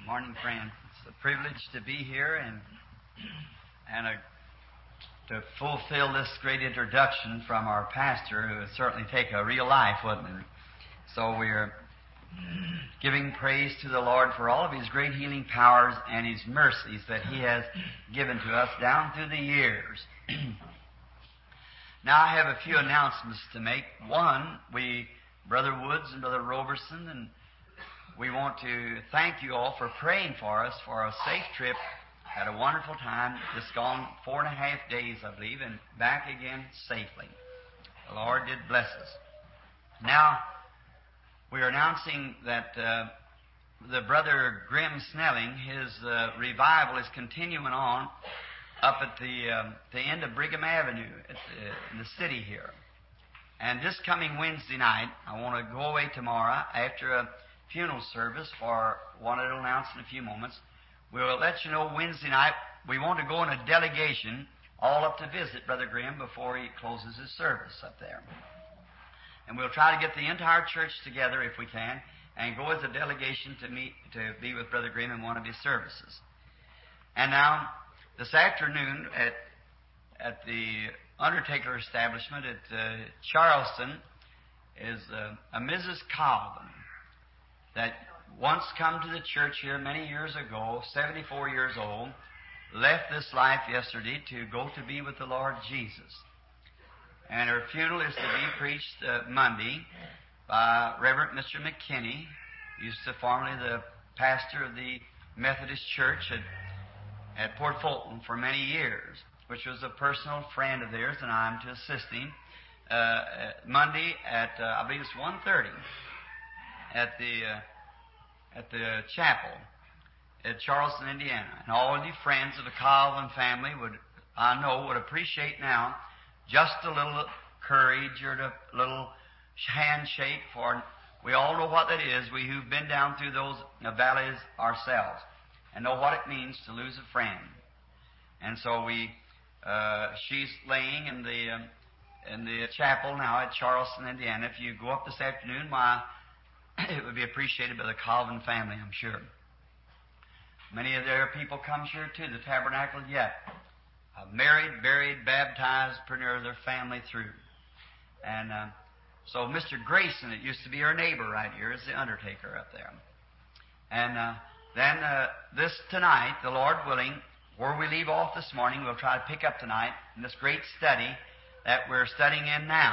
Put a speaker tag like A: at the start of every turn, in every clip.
A: Morning, friend. It's a privilege to be here and to fulfill this great introduction from our pastor, who would certainly take a real life, wouldn't it? So we're giving praise to the Lord for all of His great healing powers and His mercies that He has given to us down through the years. Now I have a few announcements to make. One, Brother Woods and Brother Roberson, and we want to thank you all for praying for us for a safe trip. Had a wonderful time. Just gone 4.5 days, I believe, and back again safely. The Lord did bless us. Now, we are announcing that the Brother Grim Snelling, his revival is continuing on up at the end of Brigham Avenue in the city here. And this coming Wednesday night, I want to go away tomorrow after a funeral service for one that will announce in a few moments. We'll let you know Wednesday night. We want to go in a delegation all up to visit Brother Grimm before he closes his service up there. And we'll try to get the entire church together if we can and go as a delegation to be with Brother Grimm in one of his services. And now, this afternoon at the undertaker establishment at Charleston is a Mrs. Calvin that once come to the church here many years ago, 74 years old, left this life yesterday to go to be with the Lord Jesus. And her funeral is to be preached Monday by Reverend Mr. McKinney, used to formerly the pastor of the Methodist Church at Port Fulton for many years, which was a personal friend of theirs, and I'm to assist him Monday at, I believe it's 1:30 at the chapel at Charleston, Indiana. And all of you friends of the Calvin family would appreciate now just a little courage or a little handshake, for we all know what that is, we who've been down through those valleys ourselves and know what it means to lose a friend. And so she's laying in the chapel now at Charleston, Indiana. If you go up this afternoon, it would be appreciated by the Calvin family, I'm sure. Many of their people come here to the tabernacle yet. Married, buried, baptized, pretty near their family through. And so Mr. Grayson, it used to be her neighbor right here, is the undertaker up there. And then this tonight, the Lord willing, where we leave off this morning, we'll try to pick up tonight in this great study that we're studying in now.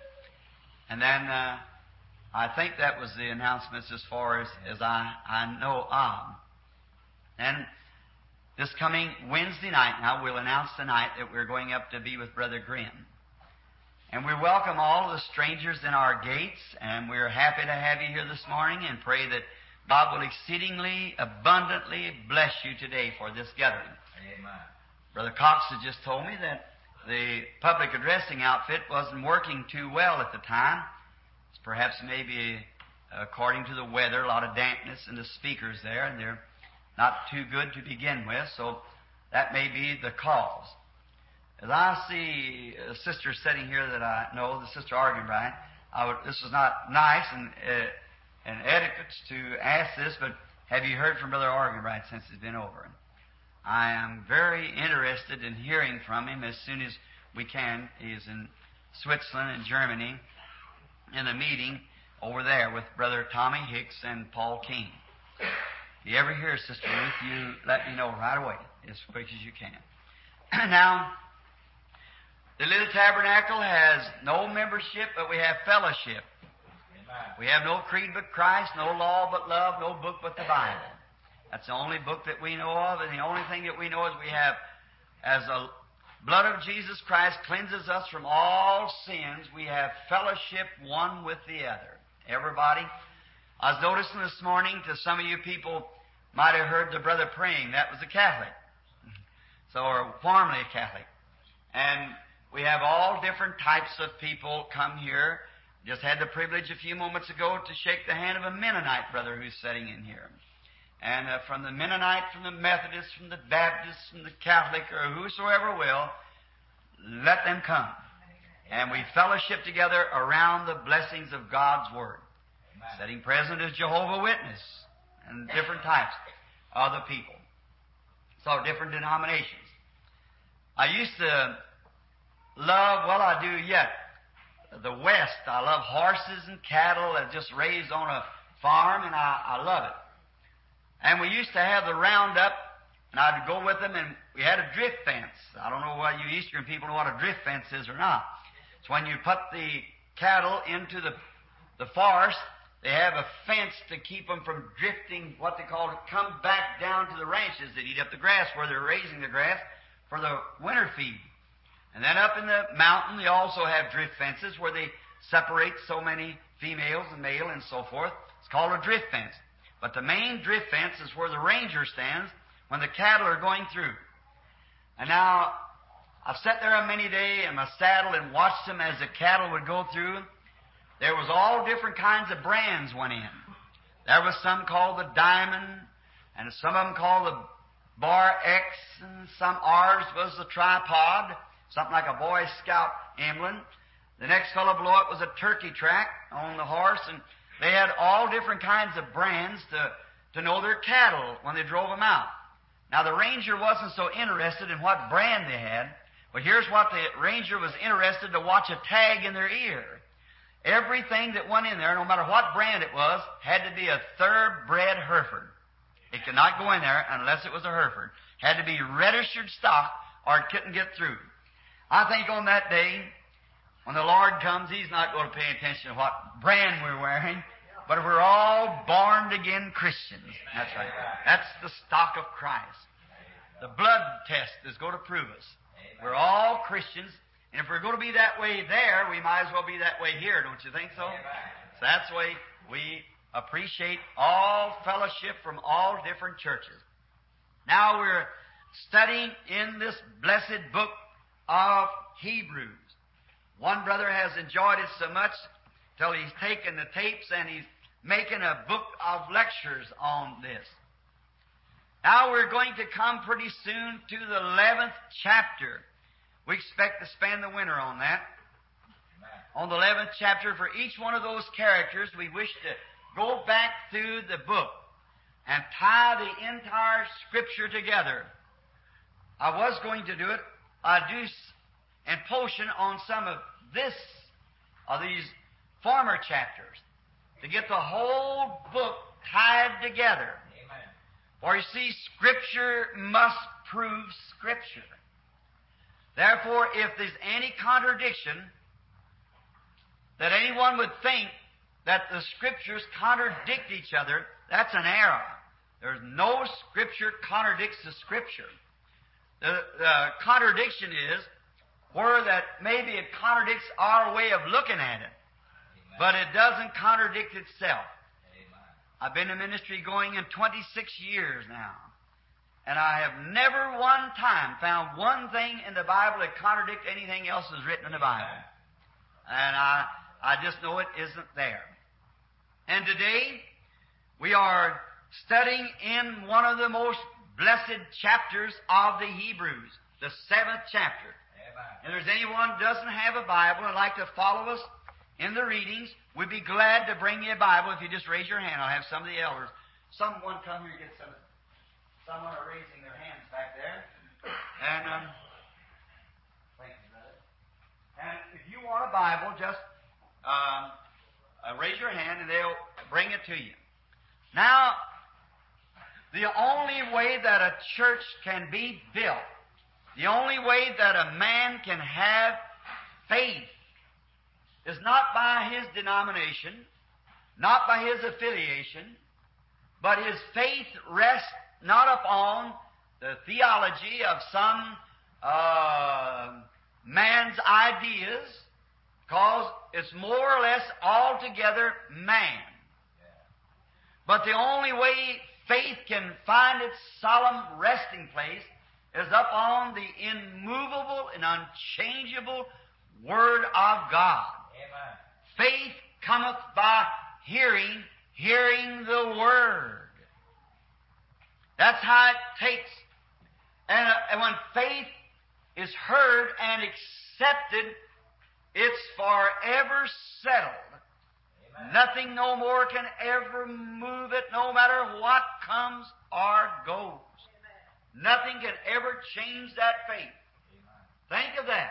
A: And then I think that was the announcements as far as I know of. And this coming Wednesday night now, we'll announce tonight that we're going up to be with Brother Grimm. And we welcome all the strangers in our gates, and we're happy to have you here this morning and pray that God will exceedingly, abundantly bless you today for this gathering. Amen. Brother Cox has just told me that the public addressing outfit wasn't working too well at the time. It's perhaps maybe, according to the weather, a lot of dampness in the speakers there, and they're not too good to begin with, so that may be the cause. As I see a sister sitting here that I know, the Sister Argenbright, this is not nice and etiquette to ask this, but have you heard from Brother Argenbright since he's been over? I am very interested in hearing from him as soon as we can. He's in Switzerland and Germany in a meeting over there with Brother Tommy Hicks and Paul King. If you ever hear Sister Ruth, you let me know right away, as quick as you can. Now, the little tabernacle has no membership, but we have fellowship. We have no creed but Christ, no law but love, no book but the Bible. That's the only book that we know of, and the only thing that we know is we have, as the blood of Jesus Christ cleanses us from all sins, we have fellowship one with the other. Everybody? I was noticing this morning, to some of you people might have heard the brother praying. That was a Catholic. Or formerly a Catholic. And we have all different types of people come here. Just had the privilege a few moments ago to shake the hand of a Mennonite brother who's sitting in here. And from the Mennonite, from the Methodist, from the Baptist, from the Catholic, or whosoever will, let them come. And we fellowship together around the blessings of God's Word. Setting present as Jehovah's Witness and different types. of the people. So different denominations. I used to love, well, I do yet, the West. I love horses and cattle that just raised on a farm, and I love it. And we used to have the roundup, and I'd go with them, and we had a drift fence. I don't know whether you Eastern people know what a drift fence is or not. It's when you put the cattle into the forest, they have a fence to keep them from drifting, what they call it, come back down to the ranches that eat up the grass where they're raising the grass for the winter feed. And then up in the mountain, they also have drift fences where they separate so many females and male and so forth. It's called a drift fence. But the main drift fence is where the ranger stands when the cattle are going through. And now, I've sat there a many day in my saddle and watched them as the cattle would go through. There was all different kinds of brands went in. There was some called the Diamond, and some of them called the Bar X, and some ours was the Tripod, something like a Boy Scout emblem. The next fellow below it was a turkey track on the horse, and they had all different kinds of brands to know their cattle when they drove them out. Now, the ranger wasn't so interested in what brand they had, but here's what the ranger was interested to watch a tag in their ear. Everything that went in there, no matter what brand it was, had to be a thoroughbred Hereford. It could not go in there unless it was a Hereford. Had to be registered stock or it couldn't get through. I think on that day, when the Lord comes, He's not going to pay attention to what brand we're wearing, but we're all born-again Christians. That's right. That's the stock of Christ. The blood test is going to prove us. We're all Christians, and if we're going to be that way there, we might as well be that way here, don't you think so? So that's the way we appreciate all fellowship from all different churches. Now we're studying in this blessed book of Hebrews. One brother has enjoyed it so much till he's taken the tapes and he's making a book of lectures on this. Now we're going to come pretty soon to the 11th chapter. We expect to spend the winter on that. On the 11th chapter, for each one of those characters, we wish to go back through the book and tie the entire Scripture together. I was going to do it. I do and portion on some of these former chapters to get the whole book tied together. Amen. For you see, Scripture must prove Scripture. Therefore, if there's any contradiction that anyone would think that the Scriptures contradict each other, that's an error. There's no Scripture contradicts the Scripture. The contradiction is where that maybe it contradicts our way of looking at it, but it doesn't contradict itself. I've been in ministry going in 26 years now, and I have never one time found one thing in the Bible that contradicts anything else that's written in the Bible. And I just know it isn't there. And today, we are studying in one of the most blessed chapters of the Hebrews, the 7th chapter. And if there's anyone who doesn't have a Bible and like to follow us in the readings, we'd be glad to bring you a Bible if you just raise your hand. I'll have some of the elders. Someone come here and get some. Someone are raising their hands back there. And thank you, brother. And if you want a Bible, just raise your hand and they'll bring it to you. Now, the only way that a church can be built, the only way that a man can have faith is not by his denomination, not by his affiliation, but his faith rests not upon the theology of some man's ideas, because it's more or less altogether man. But the only way faith can find its solemn resting place is upon the immovable and unchangeable Word of God. Amen. Faith cometh by hearing, hearing the Word. That's how it takes. And when faith is heard and accepted, it's forever settled. Nothing no more can ever move it, no matter what comes or goes. Nothing can ever change that faith. Think of that.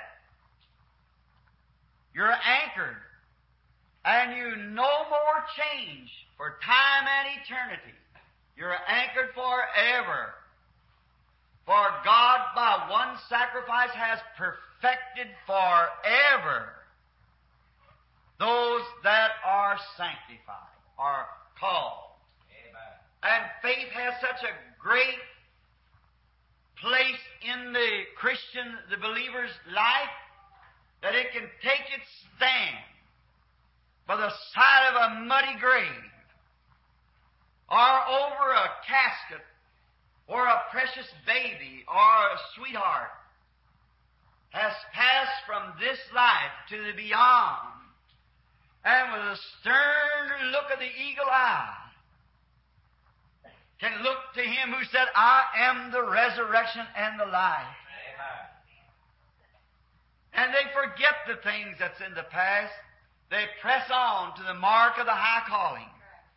A: You're anchored, and you no more change for time and eternity. You're anchored forever. For God, by one sacrifice, has perfected forever those that are sanctified, are called. Amen. And faith has such a great place in the Christian, the believer's life, that it can take its stand by the side of a muddy grave, or over a casket, or a precious baby, or a sweetheart has passed from this life to the beyond, and with a stern look of the eagle eye, can look to Him who said, I am the resurrection and the life. Amen. And they forget the things that's in the past. They press on to the mark of the high calling.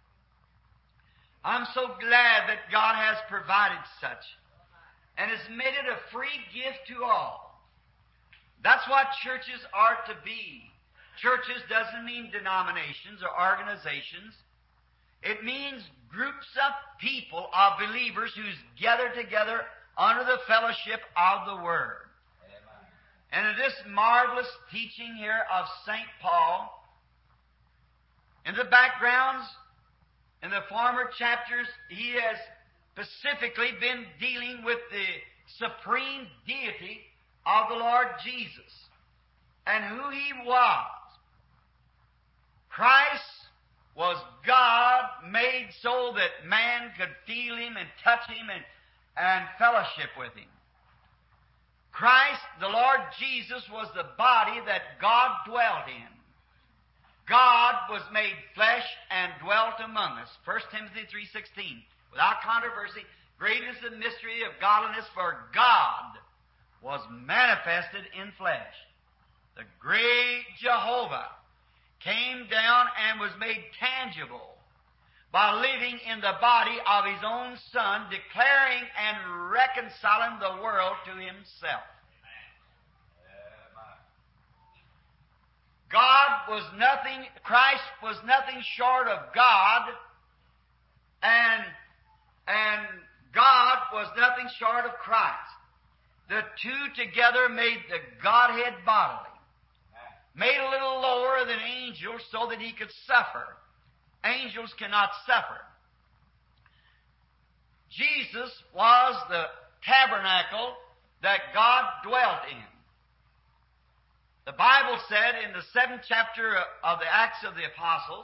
A: I'm so glad that God has provided such and has made it a free gift to all. That's what churches are to be. Churches doesn't mean denominations or organizations. It means groups of people, of believers, who's gathered together under the fellowship of the Word. Amen. And in this marvelous teaching here of St. Paul, in the backgrounds, in the former chapters, he has specifically been dealing with the supreme deity of the Lord Jesus and who He was. Christ was God made so that man could feel Him and touch Him and fellowship with Him. Christ, the Lord Jesus, was the body that God dwelt in. God was made flesh and dwelt among us. 1 Timothy 3:16. Without controversy, great is the mystery of godliness, for God was manifested in flesh. The great Jehovah came down and was made tangible by living in the body of His own Son, declaring and reconciling the world to Himself. Christ was nothing short of God, and God was nothing short of Christ. The two together made the Godhead bodily. Made a little lower than angels so that He could suffer. Angels cannot suffer. Jesus was the tabernacle that God dwelt in. The Bible said in the 7th chapter of the Acts of the Apostles,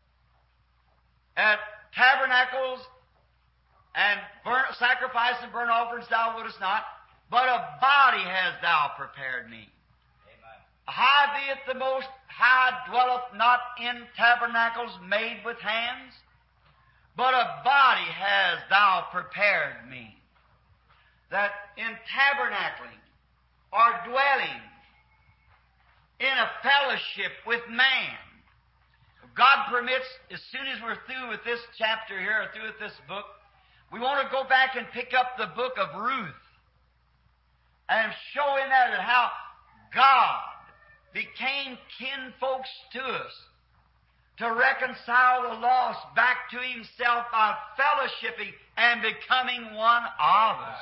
A: at tabernacles and sacrifice and burnt offerings thou wouldest not, but a body hast thou prepared me. Amen. Howbeit the Most High dwelleth not in tabernacles made with hands, but a body hast thou prepared me. That in tabernacling or dwelling in a fellowship with man, God permits, as soon as we're through with this chapter here, or through with this book, we want to go back and pick up the book of Ruth and show in that how God became kinfolks to us to reconcile the lost back to Himself by fellowshipping and becoming one of us.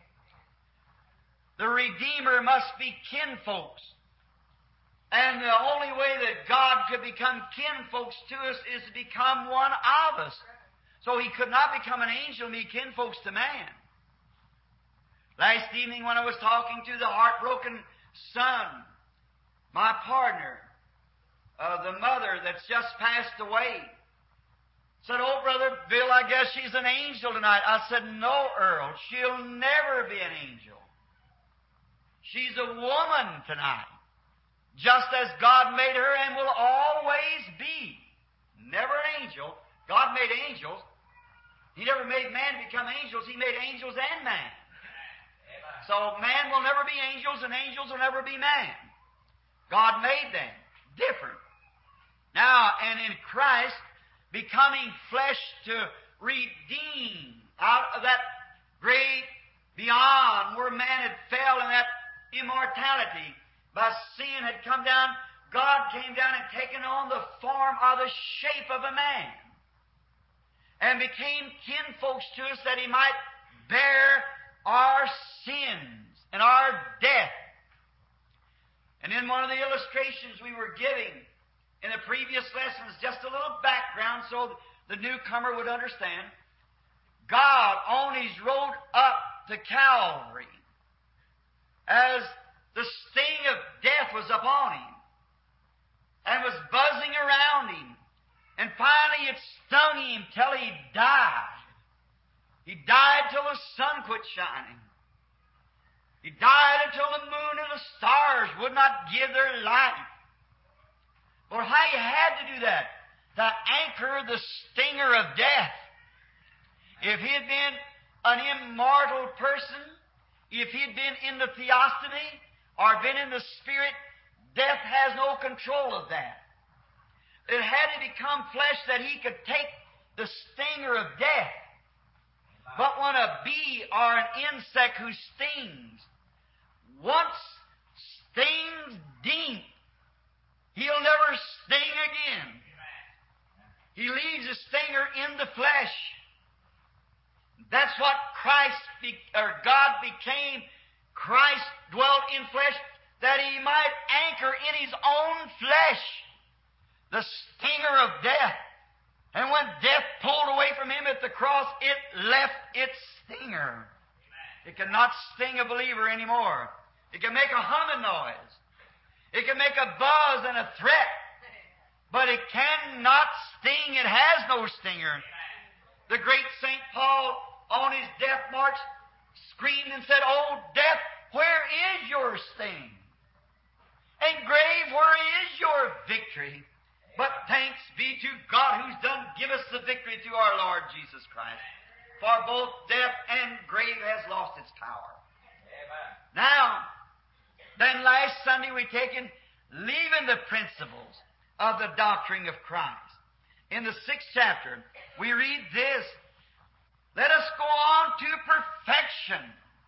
A: The Redeemer must be kinfolks. And the only way that God could become kinfolks to us is to become one of us. So He could not become an angel and be kinfolks to man. Last evening when I was talking to the heartbroken son, my partner, the mother that's just passed away, said, "Oh, Brother Bill, I guess she's an angel tonight." I said, "No, Earl, she'll never be an angel. She's a woman tonight, just as God made her and will always be. Never an angel. God made angels. He never made man become angels. He made angels and man. So man will never be angels and angels will never be man. God made them different. Now, and in Christ becoming flesh to redeem out of that great beyond where man had fell in that immortality by sin had come down, God came down and taken on the form or the shape of a man and became kinfolks to us that He might bear our sins and our death. And in one of the illustrations we were giving in the previous lessons, just a little background so the newcomer would understand, God on His road up to Calvary, as the sting of death was upon Him and was buzzing around Him, and finally it stung Him till He died. He died till the sun quit shining. He died until the moon and the stars would not give their light. Well, how He had to do that? To anchor the stinger of death. If He had been an immortal person, if He had been in the theophany or been in the Spirit, death has no control of that. It had to become flesh that He could take the stinger of death. But when a bee or an insect who stings, once stings deep, he'll never sting again. He leaves the stinger in the flesh. That's what God became. Christ dwelt in flesh that He might anchor in His own flesh the stinger of death. And when death pulled away from Him at the cross, it left its stinger. It cannot sting a believer anymore. It can make a humming noise. It can make a buzz and a threat. But it cannot sting. It has no stinger. The great St. Paul on his death march screamed and said, "Oh, death, where is your sting? And grave, where is your victory? But thanks be to God who's done give us the victory through our Lord Jesus Christ. For both death and grave has lost its power." Amen. Now, then last Sunday we taken leaving the principles of the doctrine of Christ. In the 6th chapter, we read this: "Let us go on to perfection."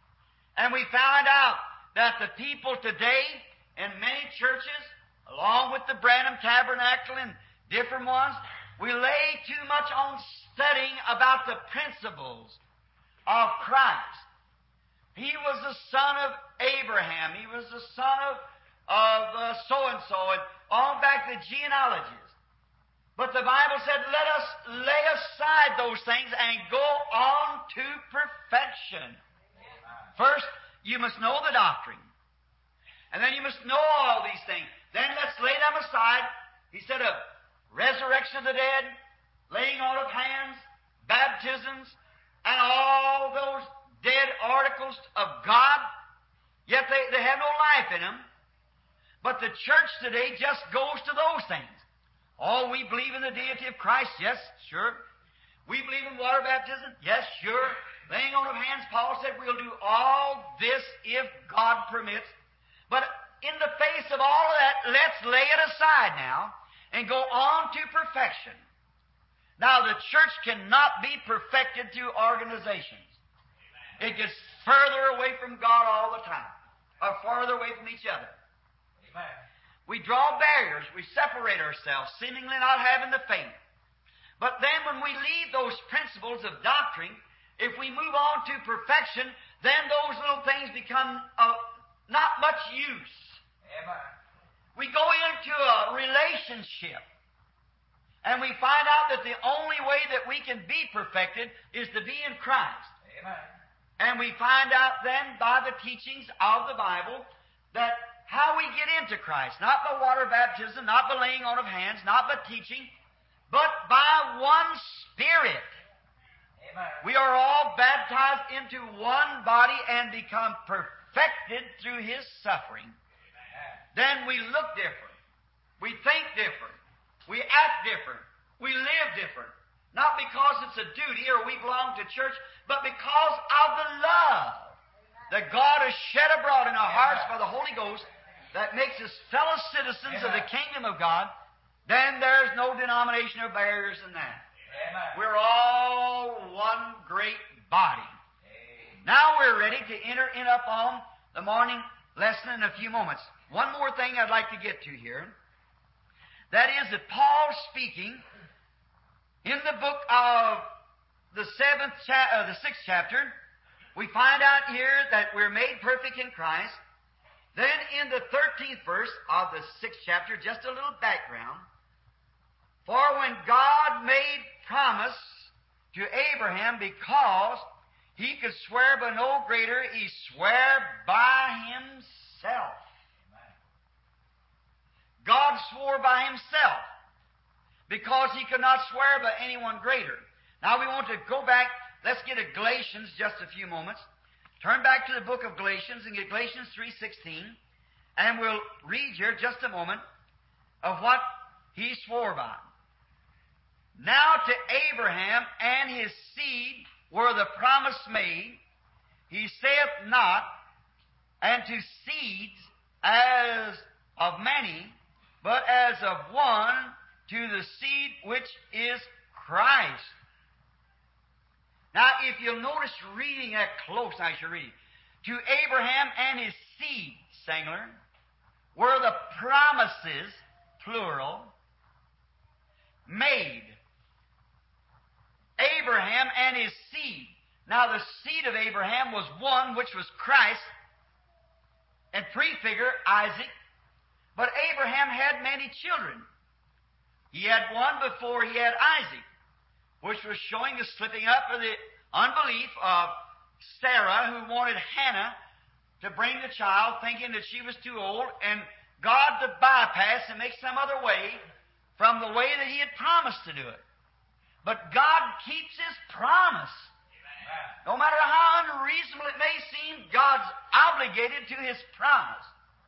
A: And we found out that the people today in many churches, along with the Branham Tabernacle and different ones, we lay too much on studying about the principles of Christ. He was the son of Abraham. He was the son of so-and-so, and on back the genealogies. But the Bible said, let us lay aside those things and go on to perfection. First, you must know the doctrine. And then you must know all these things. Then let's lay them aside. He said of resurrection of the dead, laying on of hands, baptisms, and all those dead articles of God. Yet they have no life in them. But the church today just goes to those things. Oh, we believe in the deity of Christ. Yes, sure. We believe in water baptism. Yes, sure. Laying on of hands, Paul said we'll do all this if God permits. But in the face of all of that, let's lay it aside now and go on to perfection. Now, the church cannot be perfected through organizations. It gets further away from God all the time, or farther away from each other. Amen. We draw barriers. We separate ourselves, seemingly not having the faith. But then when we leave those principles of doctrine, if we move on to perfection, then those little things become not much use. Amen. We go into a relationship, and we find out that the only way that we can be perfected is to be in Christ. Amen. And we find out then by the teachings of the Bible that how we get into Christ, not by water baptism, not by laying on of hands, not by teaching, but by one Spirit. Amen. We are all baptized into one body and become perfected through His suffering. Amen. Then we look different. We think different. We act different. We live different. Not because it's a duty or we belong to church, but because of the love that God has shed abroad in our hearts by the Holy Ghost that makes us fellow citizens of the kingdom of God. then there's no denomination or barriers in that.
B: Amen.
A: We're all one great body.
B: Amen.
A: Now we're ready to enter in upon the morning lesson in a few moments. One more thing I'd like to get to here. That is that Paul speaking in the book of the 6th chapter, we find out here that we're made perfect in Christ. Then in the 13th verse of the 6th chapter, just a little background. For when God made promise to Abraham, because he could swear by no greater, he sware by himself. God swore by himself because he could not swear by anyone greater. Now we want to go back. Let's get to Galatians just a few moments. Turn back to the book of Galatians and get Galatians 3:16, and we'll read here just a moment of what he swore by. Now to Abraham and his seed were the promise made. He saith not, and to seeds as of many, but as of one, to the seed which is Christ. Now, if you'll notice reading that close, I should read. To Abraham and his seed, singular, were the promises, plural, made. Abraham and his seed. Now, the seed of Abraham was one, which was Christ, and prefigure Isaac. But Abraham had many children. He had one before he had Isaac, which was showing the slipping up of the unbelief of Sarah, who wanted Hannah to bring the child, thinking that she was too old, and God to bypass and make some other way from the way that he had promised to do it. But God keeps his promise. No matter how unreasonable it may seem, God's obligated to his promise.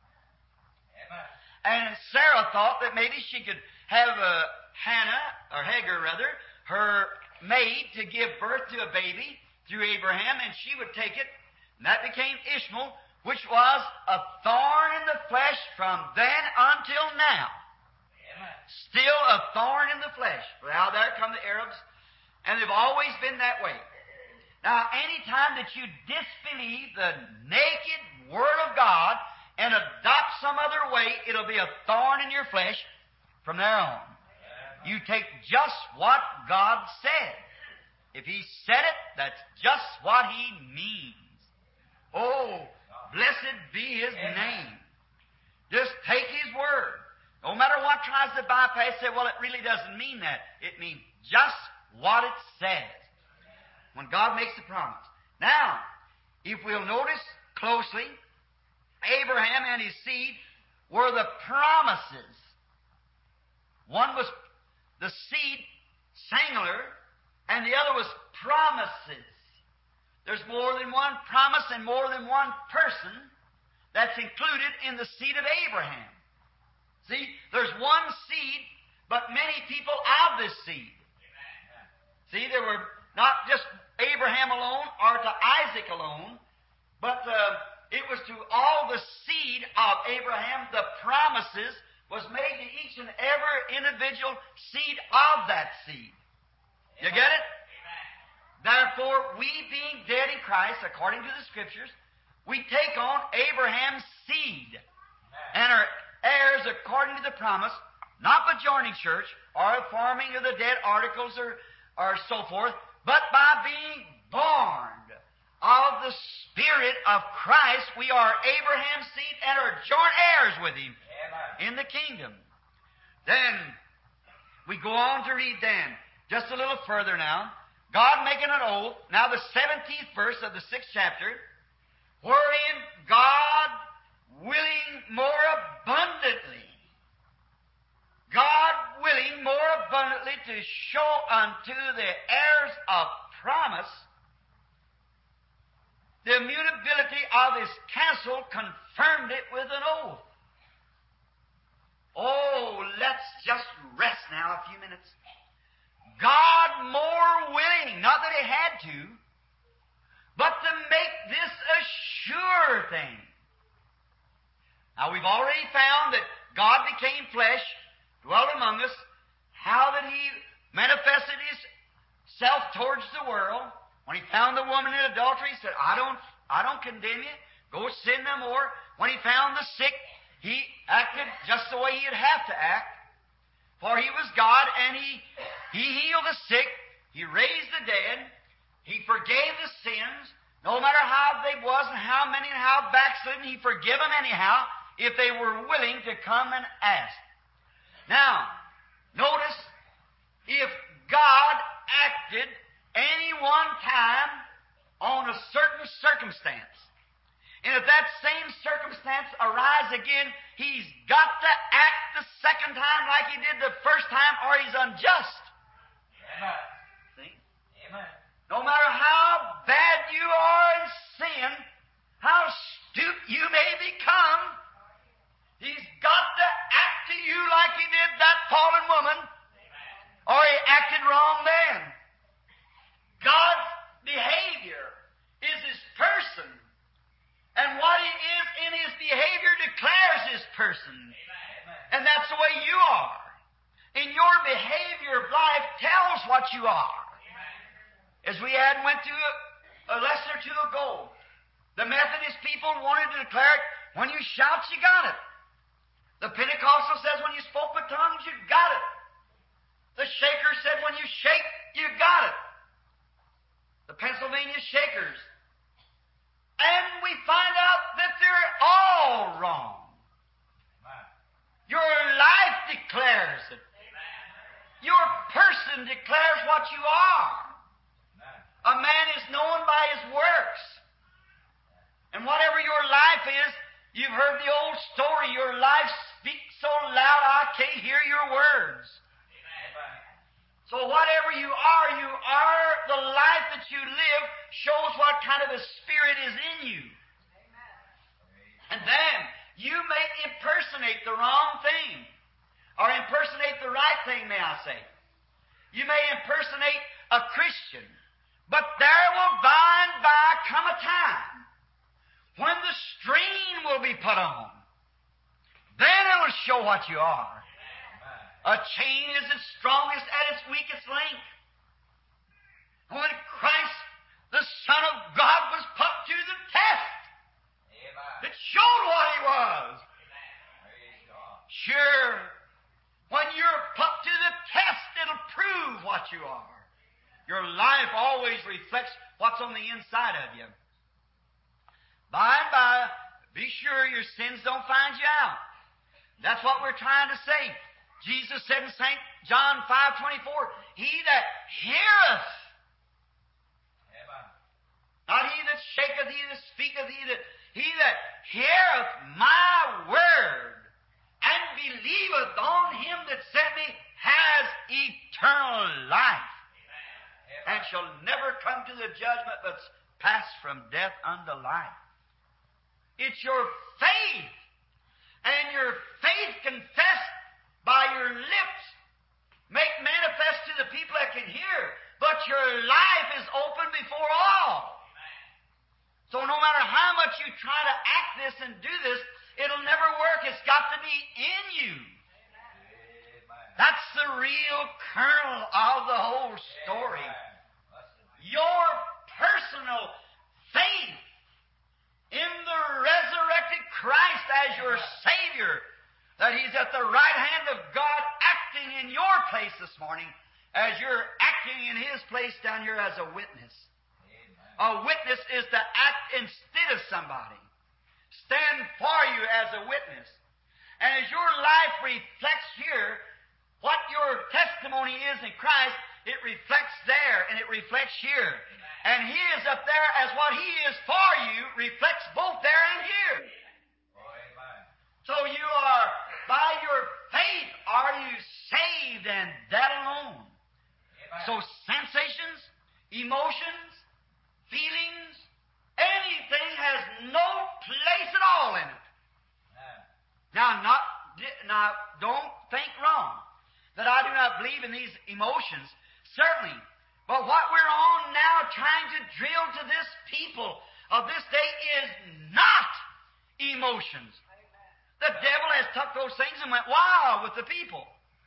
A: And Sarah thought that maybe she could have Hannah, or Hagar rather, her maid, to give birth to a baby through Abraham, and she would take it, and that became Ishmael, which was a thorn in the flesh from then until now. Amen. Still a thorn in the flesh. Now there come the Arabs, and they've always been that way. Now, any time that you disbelieve the naked Word of God and adopt some other way, it'll be a thorn in your flesh from there on. You take just what God said. If He said it, that's just what He means. Oh, blessed be His name. Just take His Word. No matter what tries to bypass, say, well, it really doesn't mean that. It means just what it says when God makes the promise. Now, if we'll notice closely, Abraham and his seed were the promises. One was the seed, singular, and the other was promises. There's more than one promise and more than one person that's included in the seed of Abraham. See, there's one seed, but many people of this seed. See, there were not just Abraham alone or to Isaac alone, but it was to all the seed of Abraham. The promises was made to each and every individual seed of that seed. You get it? Therefore, we being dead in Christ, according to the Scriptures, we take on Abraham's seed and are heirs according to the promise, not by joining church or forming of the dead articles or so forth, but by being born of the Spirit of Christ. We are Abraham's seed and are joint heirs with Him in the kingdom. Then, we go on to read then, just a little further now, God making an oath, now the 17th verse of the 6th chapter, wherein God willing more abundantly, God willing more abundantly to show unto the heirs of promise the immutability of His counsel, confirmed it with an oath. Oh, let's just rest now a few minutes. God more willing, not that He had to, but to make this a sure thing. Now, we've already found that God became flesh dwelt among us, how that He manifested Himself towards the world. When He found the woman in adultery, He said, I don't condemn you. Go sin no more. When He found the sick, He acted just the way He'd have to act. For He was God, and He healed the sick. He raised the dead. He forgave the sins, no matter how they was and how many and how backslidden. He forgave them anyhow if they were willing to come and ask. Now, notice, if God acted any one time on a certain circumstance, and if that same circumstance arise again, He's got to act the second time like He did the first time, or He's unjust.
B: Amen.
A: See?
B: Amen.
A: No matter how bad you are in sin, how stupid you may become, He's got to act to you like He did that fallen woman, or He acted wrong then. God's behavior is His person, and what He is in His behavior declares His person. And that's the way you are. In your behavior of life tells what you are. As we went through a lesson or two ago, the Methodist people wanted to declare it, when you shout, you got it. The Pentecostal says when you spoke with tongues, you got it. The Shaker said when you shake, you got it. The Pennsylvania Shakers. And we find out that they're all wrong. Your life declares it. Your person declares what you are. A man is known by his works. And whatever your life is, you've heard the old story, your life speaks so loud I can't hear your words. So whatever you are the life that you live shows what kind of a spirit is in you. And then you may impersonate the wrong thing, or impersonate the right thing, may I say. You may impersonate a Christian, but there will by and by come a time when the strain will be put on. Then it will show what you are. A chain is its strongest at its weakest link. When Christ, the Son of God, was put to the test, it showed what He was. Sure, when you're put to the test, it'll prove what you are. Your life always reflects what's on the inside of you. By and by, be sure your sins don't find you out. That's what we're trying to say. Jesus said in St. John 5:24, He that heareth, not he that shaketh, he that speaketh, he that heareth my word and believeth on Him that sent me has eternal life, and shall never come to the judgment, but pass from death unto life. It's your faith, and your faith confessed by your lips make manifest to the people that can hear, but your life is open before all. So no matter how much you try to act this and do this, it'll never work. It's got to be in you. That's the real kernel of the whole story. Your personal faith in the resurrected Christ as your Savior, that He's at the right hand of God acting in your place this morning as you're acting in His place down here as a witness. A witness is to act instead of somebody. Stand for you as a witness. And as your life reflects here what your testimony is in Christ, it reflects there and it reflects here. And He is up there as what He is for you reflects both there and here. So you are, by your faith, are you saved, and that alone. So sensations, emotions, feelings, anything has no place at all in it. Now, don't think wrong that I do not believe in these emotions, certainly. But what we're on now, trying to drill to this people of this day, is not emotions. The devil has took those things and went wild with the people.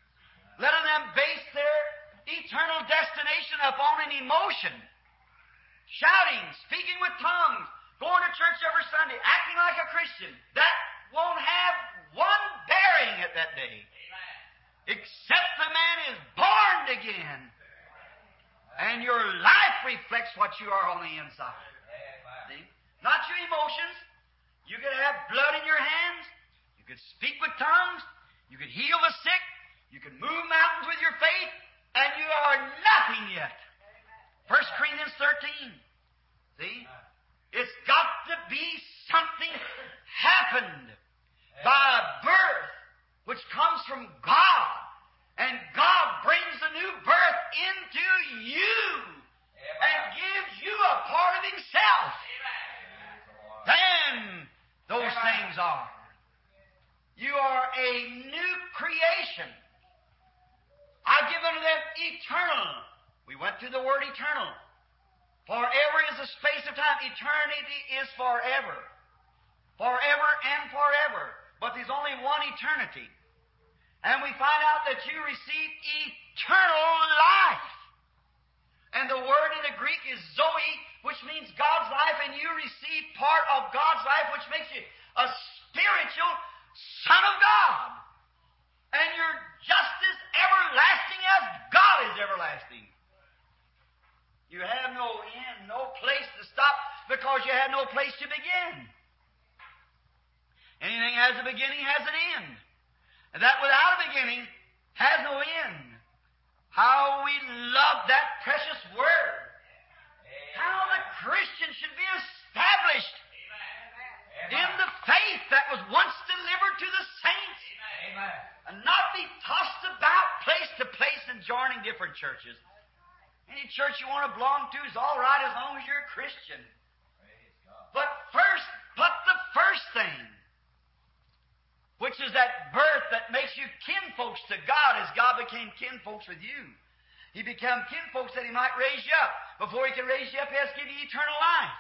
A: letting them base their eternal destination upon an emotion. Shouting, speaking with tongues, going to church every Sunday, acting like a Christian. That won't have one bearing at that day. Except the man is born again. And your life reflects what you are on the inside. See? Not your emotions. You could have blood in your hands. You could speak with tongues. You could heal the sick. You could move mountains with your faith. And you are nothing yet. 1 Corinthians 13. See? It's got to be something happened by birth, which comes from God. And God brings a new birth into you and gives you a part of Himself. Then those things are. You are a new creation. I give unto them eternal. We went through the word eternal. Forever is a space of time. Eternity is forever. Forever and forever. But there's only one eternity. And we find out that you receive eternal life. And the word in the Greek is Zoe, which means God's life, and you receive part of God's life, which makes you a spiritual son of God. And you're just as everlasting as God is everlasting. You have no end, no place to stop, because you have no place to begin. Anything has a beginning has an end. And that without a beginning has no end. How we love that precious word. How the Christian should be established in the faith that was once delivered to the saints. And not be tossed about place to place and joining different churches. Any church you want to belong to is all right as long as you're a Christian. But the first thing, which is that birth that makes you kinfolks to God as God became kinfolks with you. He became kinfolks that He might raise you up. Before He can raise you up, He has to give you eternal life.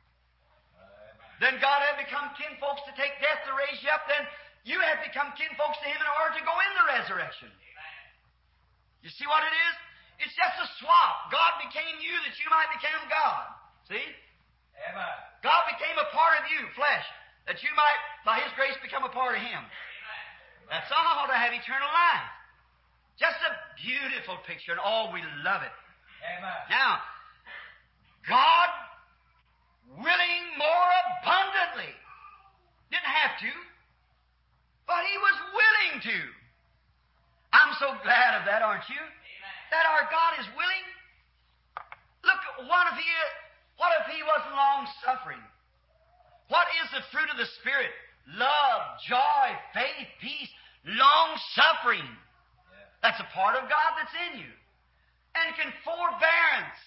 A: Then God had become kinfolks to take death to raise you up. Then you have become kinfolks to Him in order to go in the resurrection. You see what it is? It's just a swap. God became you that you might become God. See? Amen. God became a part of you, flesh, that you might, by His grace, become a part of Him. Amen. That's all to have eternal life. Just a beautiful picture, and all we love it. Amen. Now, God willing more abundantly. Didn't have to, but He was willing to. I'm so glad of that, aren't you? That our God is willing. Look, what if He wasn't long-suffering? What is the fruit of the Spirit? Love, joy, faith, peace, long-suffering. That's a part of God that's in you. And forbearance.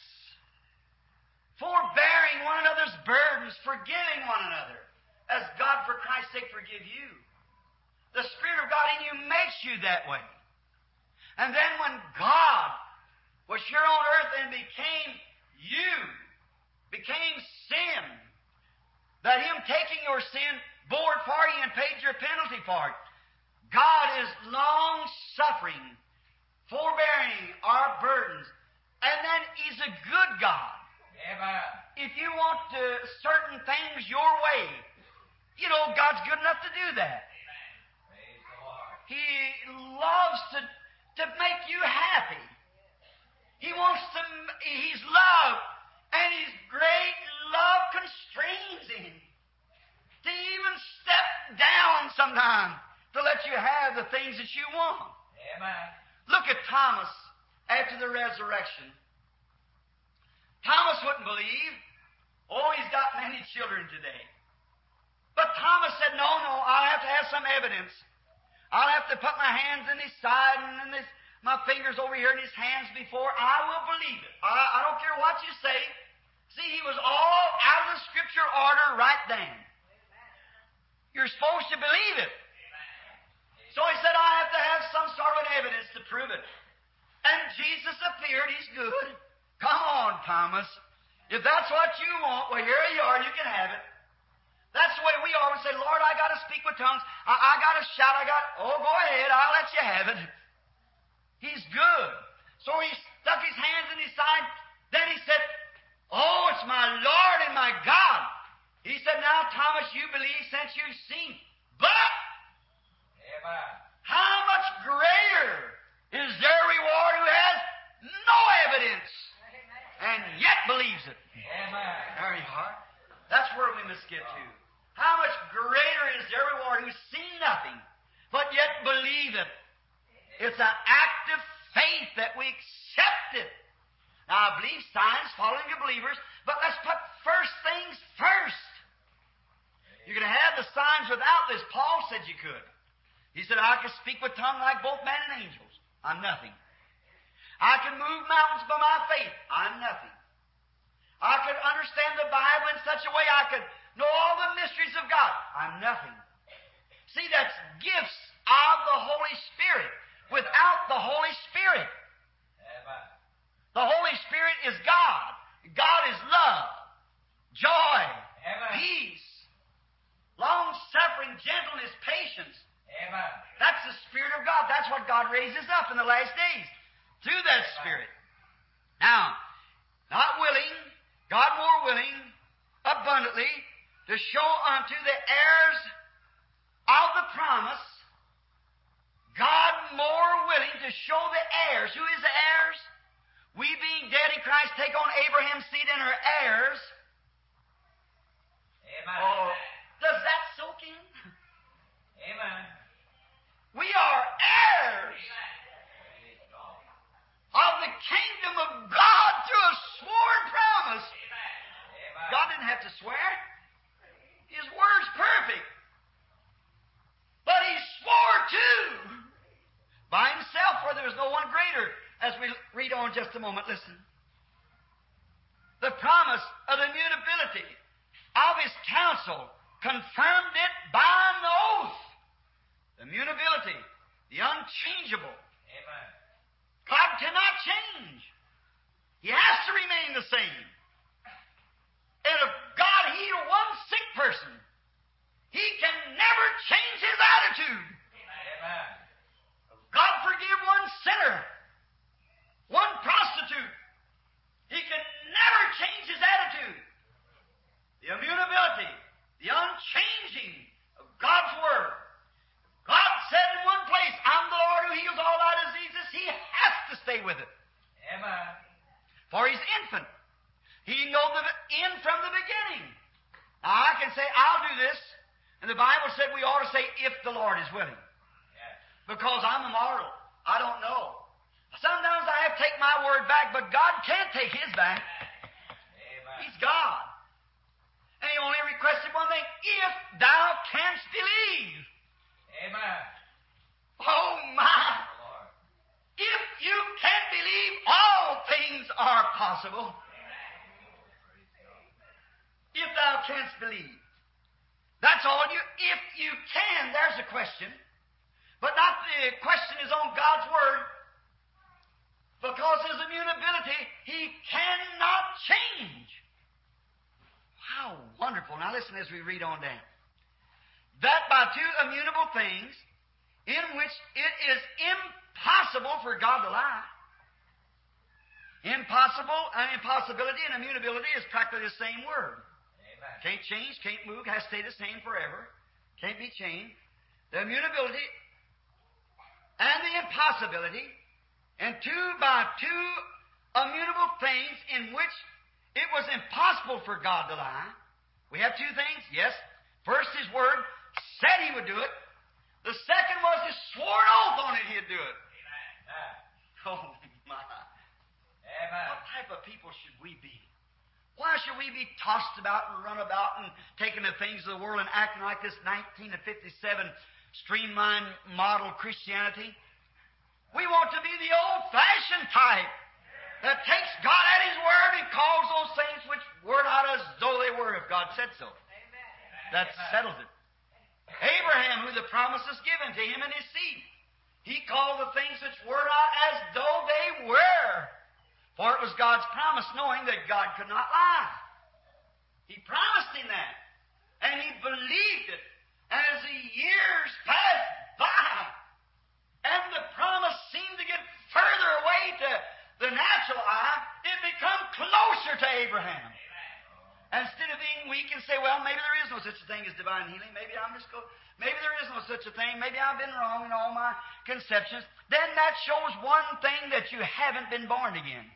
A: Forbearing one another's burdens, forgiving one another, as God, for Christ's sake, forgive you. The Spirit of God in you makes you that way. And then when God was here on earth and became you, became sin, that Him taking your sin bore it for you and paid your penalty for it. God is long-suffering, forbearing our burdens, and then He's a good God. Amen. If you want certain things your way, you know God's good enough to do that. Amen. He loves to make you happy. He's love, and His great love constrains Him to even step down sometimes to let you have the things that you want. Amen. Look at Thomas after the resurrection. Thomas wouldn't believe. Oh, he's got many children today. But Thomas said, no, I'll have to have some evidence. I'll have to put my hands in His side and my fingers over here in His hands before I will believe it. I don't care what you say. See, he was all out of the Scripture order right then. You're supposed to believe it. So he said, I have to have some sort of evidence to prove it. And Jesus appeared. He's good. Come on, Thomas. If that's what you want, well, here you are. You can have it. That's the way we always say, Lord, I got to speak with tongues. I got to shout. Go ahead. I'll let you have it. He's good. So he stuck his hands in his side. Then he said, oh, it's my Lord and my God. He said, now, Thomas, you believe since you've seen. But how much greater is their reward who has no evidence and yet believes it? There you are. That's where we must get to. How much greater is their reward who's seen nothing, but yet believe it. It's an act of faith that we accept it. Now, I believe signs following the believers, but let's put first things first. You can have the signs without this. Paul said you could. He said, I can speak with tongue like both men and angels. I'm nothing. I can move mountains by my faith. I'm nothing. I could understand the Bible in such a way I could know all the mysteries of God. I'm nothing. See, that's gifts of the Holy Spirit. Without the Holy Spirit. The Holy Spirit is God. God is love, joy, peace, long-suffering, gentleness, patience. That's the Spirit of God. That's what God raises up in the last days through that Spirit. Now, not willing, God more willing, abundantly, to show unto the heirs of the promise, God more willing to show the heirs. Who is the heirs? We being dead in Christ take on Abraham's seed and her heirs. Oh, does that soak in? We are heirs of the kingdom of God through a sworn promise. God didn't have to swear. His word's perfect. But He swore too by Himself, for there is no one greater. As we read on just a moment, listen. The promise of the immutability of His counsel confirmed it by an oath. The immutability, the unchangeable. God cannot change. He has to remain the same. And if God healed one sick person, He can never change His attitude. If God forgive one sinner, one prostitute, He can never change His attitude. The immutability, the unchanging of God's Word. God said in one place, I'm the Lord who heals all thy diseases. He has to stay with it. For He's infinite. He knows the end from the beginning. Now, I can say, I'll do this. And the Bible said we ought to say, if the Lord is willing. Because I'm a mortal. I don't know. Sometimes I have to take my word back, but God can't take His back. He's God. And He only requested one thing, if thou canst believe. Oh, my. If you can believe, all things are possible. If thou canst believe. That's all you, if you can, there's a question. But not the question is on God's Word. Because His immutability, He cannot change. How wonderful. Now listen as we read on down. That by two immutable things, in which it is impossible for God to lie. Impossible and impossibility and immutability is practically the same word. Can't change, can't move, has to stay the same forever. Can't be changed. The immutability and the impossibility, and by two immutable things in which it was impossible for God to lie. We have two things, yes. First, His Word said He would do it. The second was His sworn oath on it He'd do it. Oh, my. What type of people should we be? Why should we be tossed about and run about and taking the things of the world and acting like this 1957 streamlined model Christianity? We want to be the old-fashioned type that takes God at His word and calls those things which were not as though they were if God said so. That settles it. Abraham, who the promise is given to him and his seed, he called the things which were not as though they were. For it was God's promise, knowing that God could not lie. He promised him that. And he believed it. And as the years passed by, and the promise seemed to get further away to the natural eye, it becomes closer to Abraham. Instead of being weak and say, well, maybe there is no such a thing as divine healing. Maybe maybe there is no such a thing. Maybe I've been wrong in all my conceptions. Then that shows one thing, that you haven't been born again.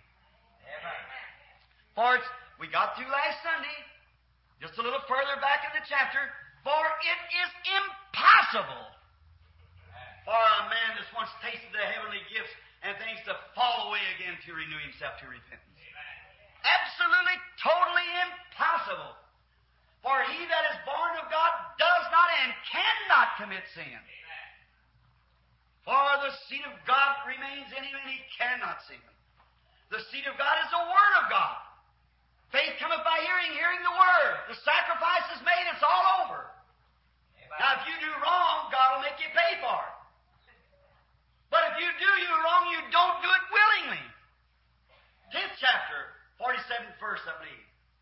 A: For we got through last Sunday, just a little further back in the chapter, for it is impossible for a man that's once tasted the heavenly gifts and things to fall away again to renew himself to repentance. Absolutely, totally impossible. For he that is born of God does not and cannot commit sin. For the seed of God remains in him, and he cannot sin. The seed of God is the Word of God. Faith cometh by hearing, hearing the Word. The sacrifice is made, it's all over. Now, if you do wrong, God will make you pay for it. But if you do wrong, you don't do it willingly. 10th chapter, 47th verse, I believe.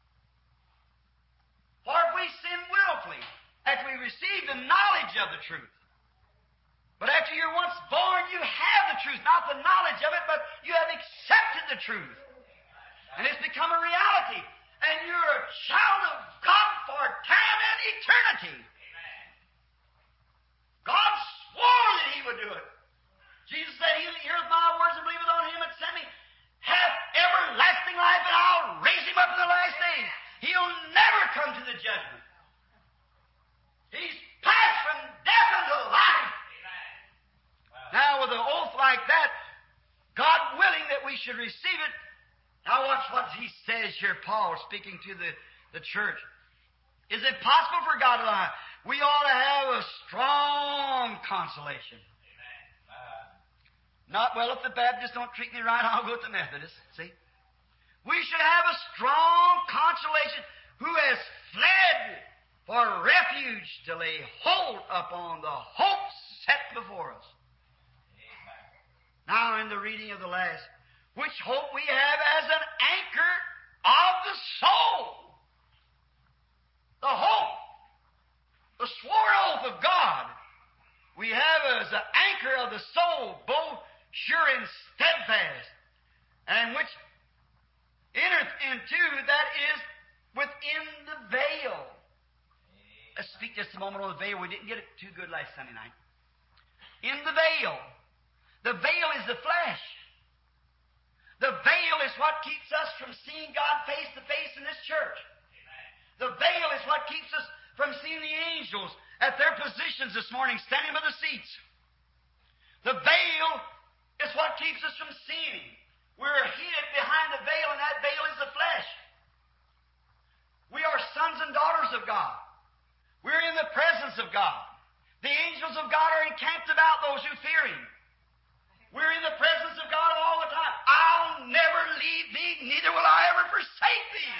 A: For if we sin willfully, after we receive the knowledge of the truth, but after you're once born, you have the truth, not the knowledge of it, but you have accepted the truth. And it's become a reality. And you're a child of God for time and eternity. God swore that He would do it. Jesus said, he that heareth my words and believeth on Him that sent me hath everlasting life, and I'll raise him up in the last days. He'll never come to the judgment. He's passed from death unto life. Now, with an oath like that, God willing that we should receive it. Now, watch what he says here, Paul, speaking to the church. Is it possible for God to lie? We ought to have a strong consolation. Not, well, if the Baptists don't treat me right, I'll go with the Methodists. See? We should have a strong consolation who has fled for refuge to lay hold upon the hope set before us. Now, in the reading of the last, which hope we have as an anchor of the soul. The hope, the sworn oath of God, we have as an anchor of the soul, both sure and steadfast, and which entereth into, that is, within the veil. Let's speak just a moment on the veil. We didn't get it too good last Sunday night. In the veil. The veil is the flesh. The veil is what keeps us from seeing God face to face in this church. The veil is what keeps us from seeing the angels at their positions this morning, standing by the seats. The veil is what keeps us from seeing Him. We're hid behind the veil, and that veil is the flesh. We are sons and daughters of God. We're in the presence of God. The angels of God are encamped about those who fear Him. We're in the presence of God all the time. I'll never leave thee, neither will I ever forsake thee.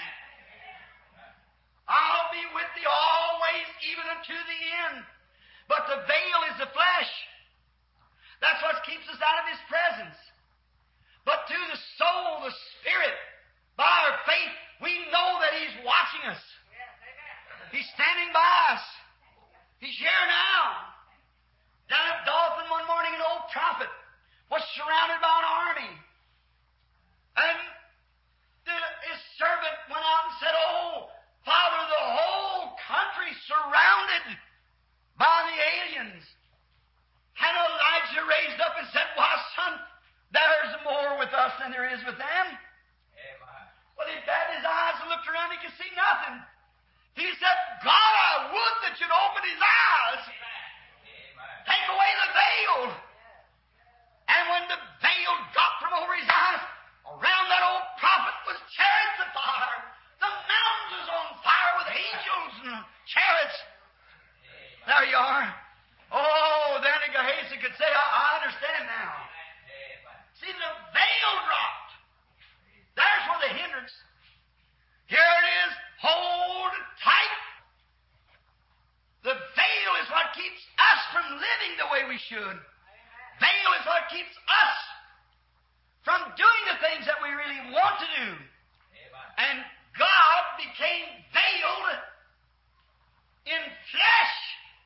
A: I'll be with thee always, even unto the end. But the veil is the flesh. That's what keeps us out of His presence. But to the soul, the spirit, by our faith, we know that He's watching us. He's standing by us. He's here now. Down at Dothan one morning, an old prophet was surrounded by an army. And his servant went out and said, "Oh, Father, the whole country surrounded by the aliens." And Elijah raised up and said, "Why, son, there's more with us than there is with them." Amen. Well, he batted his eyes and looked around, he could see nothing. He said, "God, I would that you'd open his eyes. Amen. Take away the veil." And when the veil dropped from over his eyes, around that old prophet was chariots of fire. The mountains was on fire with angels and chariots. Amen. There you are. Oh, then Gehazi could say, I understand now. Amen. See, the veil dropped. There's where the hindrance. Here it is. Hold tight. The veil is what keeps us from living the way we should. Veil is what keeps us from doing the things that we really want to do. Amen. And God became veiled in flesh,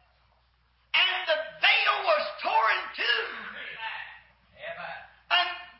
A: and the veil was torn in two. Amen. And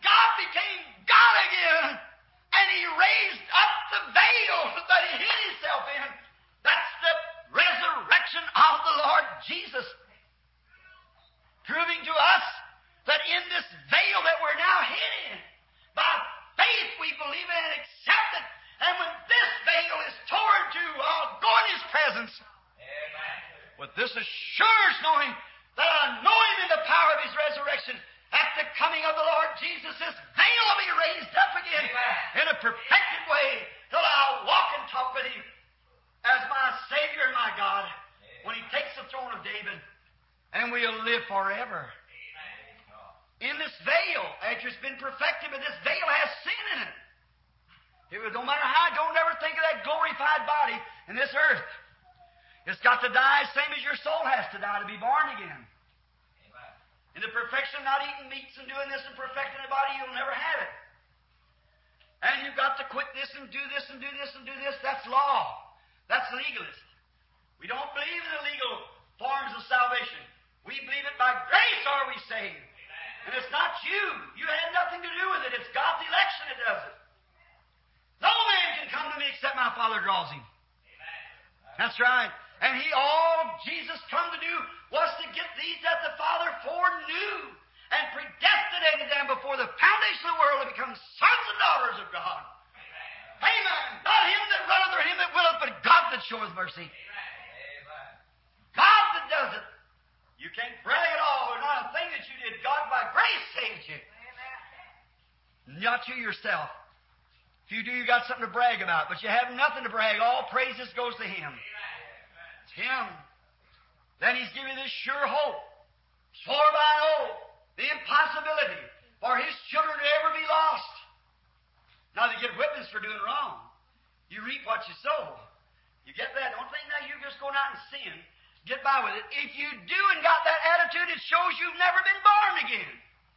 A: presence. With this assurance, knowing that I know Him in the power of His resurrection, at the coming of the Lord Jesus, this veil will be raised up again in a perfected way till I walk and talk with Him as my Savior and my God when He takes the throne of David, and we'll live forever. In this veil, after it's been perfected, but this veil has sin in it. No matter how, don't ever think of that glorified body in this earth. It's got to die same as your soul has to die to be born again. In the perfection of not eating meats and doing this and perfecting the body, you'll never have it. And you've got to quit this and do this and do this and do this. That's law. That's legalist. We don't believe in the legal forms of salvation. We believe it by grace are we saved. And it's not you. You had nothing to do with it. It's God's election that does it. No man can come to me except my Father draws him. That's right. And all Jesus come to do was to get these that the Father foreknew and predestinated them before the foundation of the world to become sons and daughters of God. Amen. Not him that runneth or him that willeth, but God that showeth mercy. Amen. God that does it. You can't brag at all. There's not a thing that you did. God by grace saved you. Amen. Not you yourself. If you do, you got something to brag about, but you have nothing to brag. All praises goes to Him. It's Him. Then He's giving this sure hope, swore by an oath, the impossibility for His children to ever be lost. Now they get whippings for doing wrong. You reap what you sow. You get that? Don't think now you're just going out and sin. Get by with it. If you do and got that attitude, it shows you've never been born again.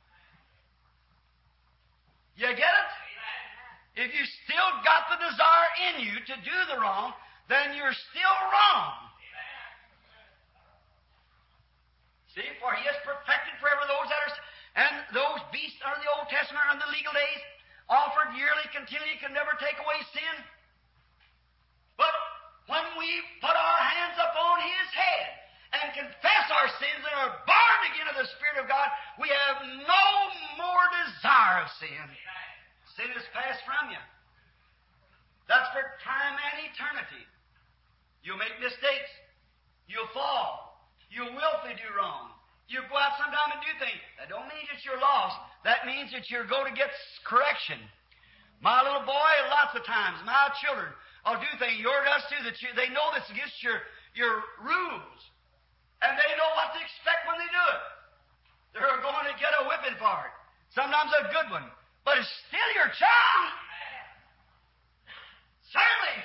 A: You get it? If you still got the desire in you to do the wrong, then you're still wrong. See, for He has perfected forever those that are, and those beasts under the Old Testament under the legal days, offered yearly, continually, can never take away sin. But when we put our hands upon His head and confess our sins and are born again of the Spirit of God, we have no more desire of sin. Sin is passed from you. That's for time and eternity. You'll make mistakes. You'll fall. You'll willfully do wrong. You'll go out sometime and do things. That don't mean that you're lost. That means that you're going to get correction. My little boy, lots of times, my children will do things, yours does too, that they know that's against your rules. And they know what to expect when they do it. They're going to get a whipping for it. Sometimes a good one. But it's still your child. Certainly.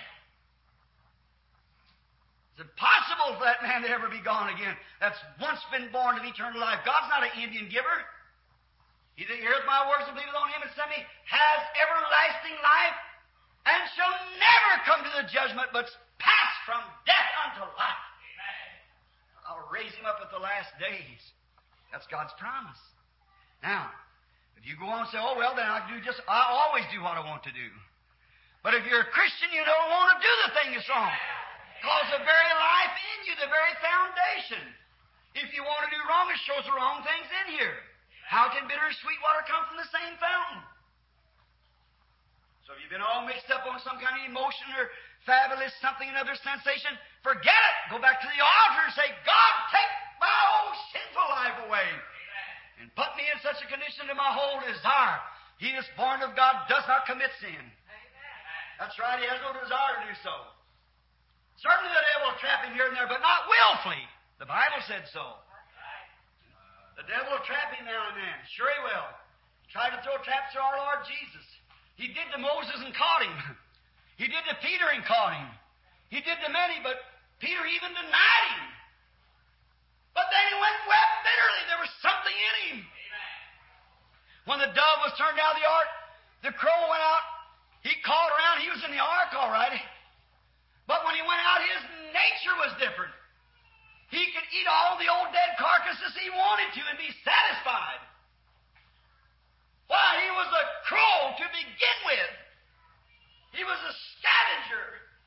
A: It's impossible for that man to ever be gone again. That's once been born of eternal life. God's not an Indian giver. He that heareth my words and believeth on Him that sent me has everlasting life and shall never come to the judgment, but pass from death unto life. I'll raise him up at the last days. That's God's promise. Now, if you go on and say, oh, well, then I always do what I want to do. But if you're a Christian, you don't want to do the thing that's wrong. Because the very life in you, the very foundation. If you want to do wrong, it shows the wrong things in here. How can bitter and sweet water come from the same fountain? So if you've been all mixed up on some kind of emotion or fabulous something, another sensation, forget it. Go back to the altar and say, God, take my old sinful life away. And put me in such a condition to my whole desire. He is born of God, does not commit sin. That's right, he has no desire to do so. Certainly the devil will trap him here and there, but not willfully. The Bible said so. The devil will trap him now and then. Sure he will. Try to throw traps to our Lord Jesus. He did to Moses and caught him. He did to Peter and caught him. He did to many, but Peter even denied him. But then he went and wept bitterly. There was something in him. When the dove was turned out of the ark, the crow went out. He called around. He was in the ark, all right. But when he went out, his nature was different. He could eat all the old dead carcasses he wanted to and be satisfied. Why, he was a crow to begin with. He was a scavenger.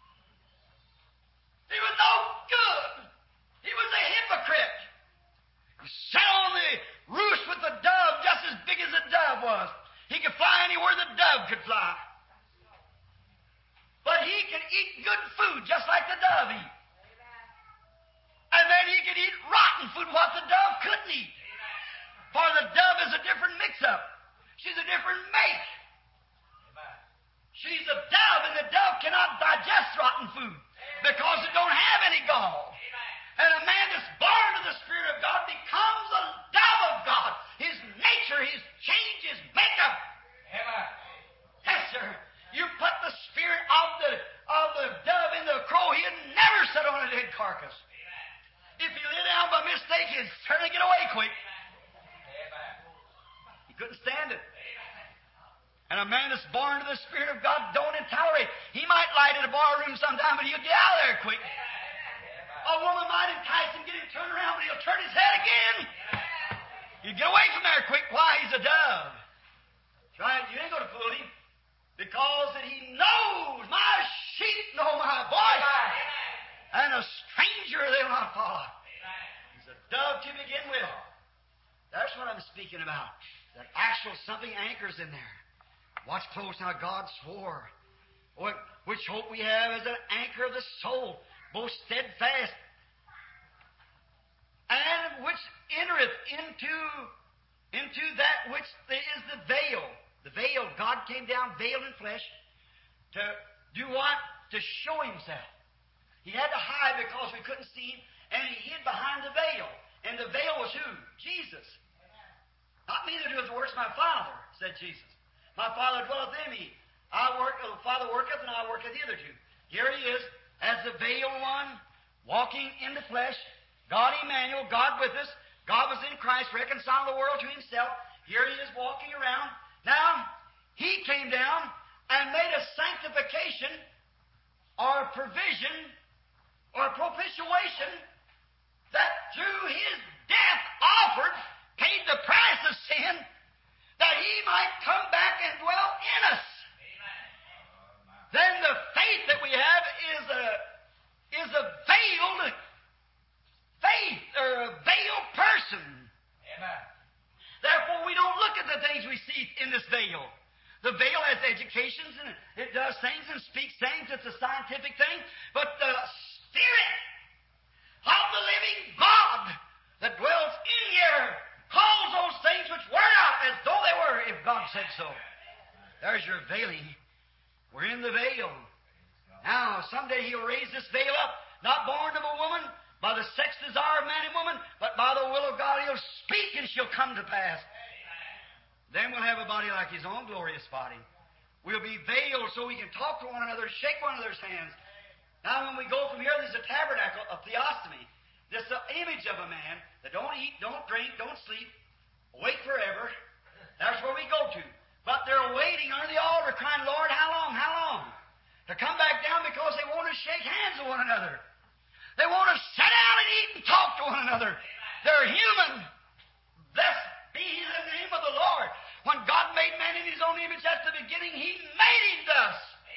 A: He was no good. He was a hypocrite. He sat on the roost with the dove just as big as the dove was. He could fly anywhere the dove could fly. But he could eat good food just like the dove eat. then he could eat rotten food, what the dove couldn't eat. For the dove is a different mix-up. She's a different make. She's a dove, and the dove cannot digest rotten food because it don't have any gall. And a man that's born of the Spirit of God becomes a dove of God. His nature, his change, his makeup. Yes, sir. You put the spirit of the dove in the crow, he'd never sit on a dead carcass. If he lay down by mistake, he'd certainly get away quick. He couldn't stand it. And a man that's born to the Spirit of God don't tolerate. He might light at a bar room sometime, but he'll get out of there quick. A woman might entice him, get him turned around, but he'll turn his head again. You get away from there quick. Why? He's a dove. That's right. You ain't going to fool him. Because that he knows my sheep know my voice. And a stranger they will not follow. He's a dove to begin with. That's what I'm speaking about. That actual something anchors in there. Watch close now. God swore. Which hope we have as an anchor of the soul, both steadfast, and which entereth into that which is the veil. The veil. God came down veiled in flesh to do what? To show himself. He had to hide because we couldn't see him, and he hid behind the veil. And the veil was who? Jesus. Not me that doeth the works of my Father, said Jesus. My Father dwelleth in me. The Father worketh, and I worketh hitherto. Here he is, as the veiled one, walking in the flesh. God Emmanuel, God with us. God was in Christ, reconciling the world to himself. Here he is walking around. Now, he came down and made a sanctification or a provision or a propitiation that through his death offered, paid the price of sin, that he might come back and dwell in us. Then the faith that we have is a veiled faith, or a veiled person. Therefore, we don't look at the things we see in this veil. The veil has educations, and it does things and speaks things. It's a scientific thing. But the Spirit of the living God that dwells in here calls those things which were not as though they were, if God said so. There's your veiling. We're in the veil. Now, someday he'll raise this veil up, not born of a woman, by the sex desire of man and woman, but by the will of God he'll speak and she'll come to pass. Then we'll have a body like his own glorious body. We'll be veiled so we can talk to one another, shake one another's hands. Now, when we go from here, there's a tabernacle, a theophany. This is the image of a man that don't eat, don't drink, don't sleep, wait forever. That's where we go to. But they're waiting under the altar, crying, Lord, how long, how long? To come back down because they want to shake hands with one another. They want to sit down and eat and talk to one another. They're human. Blessed be the name of the Lord. When God made man in his own image at the beginning, he made him thus.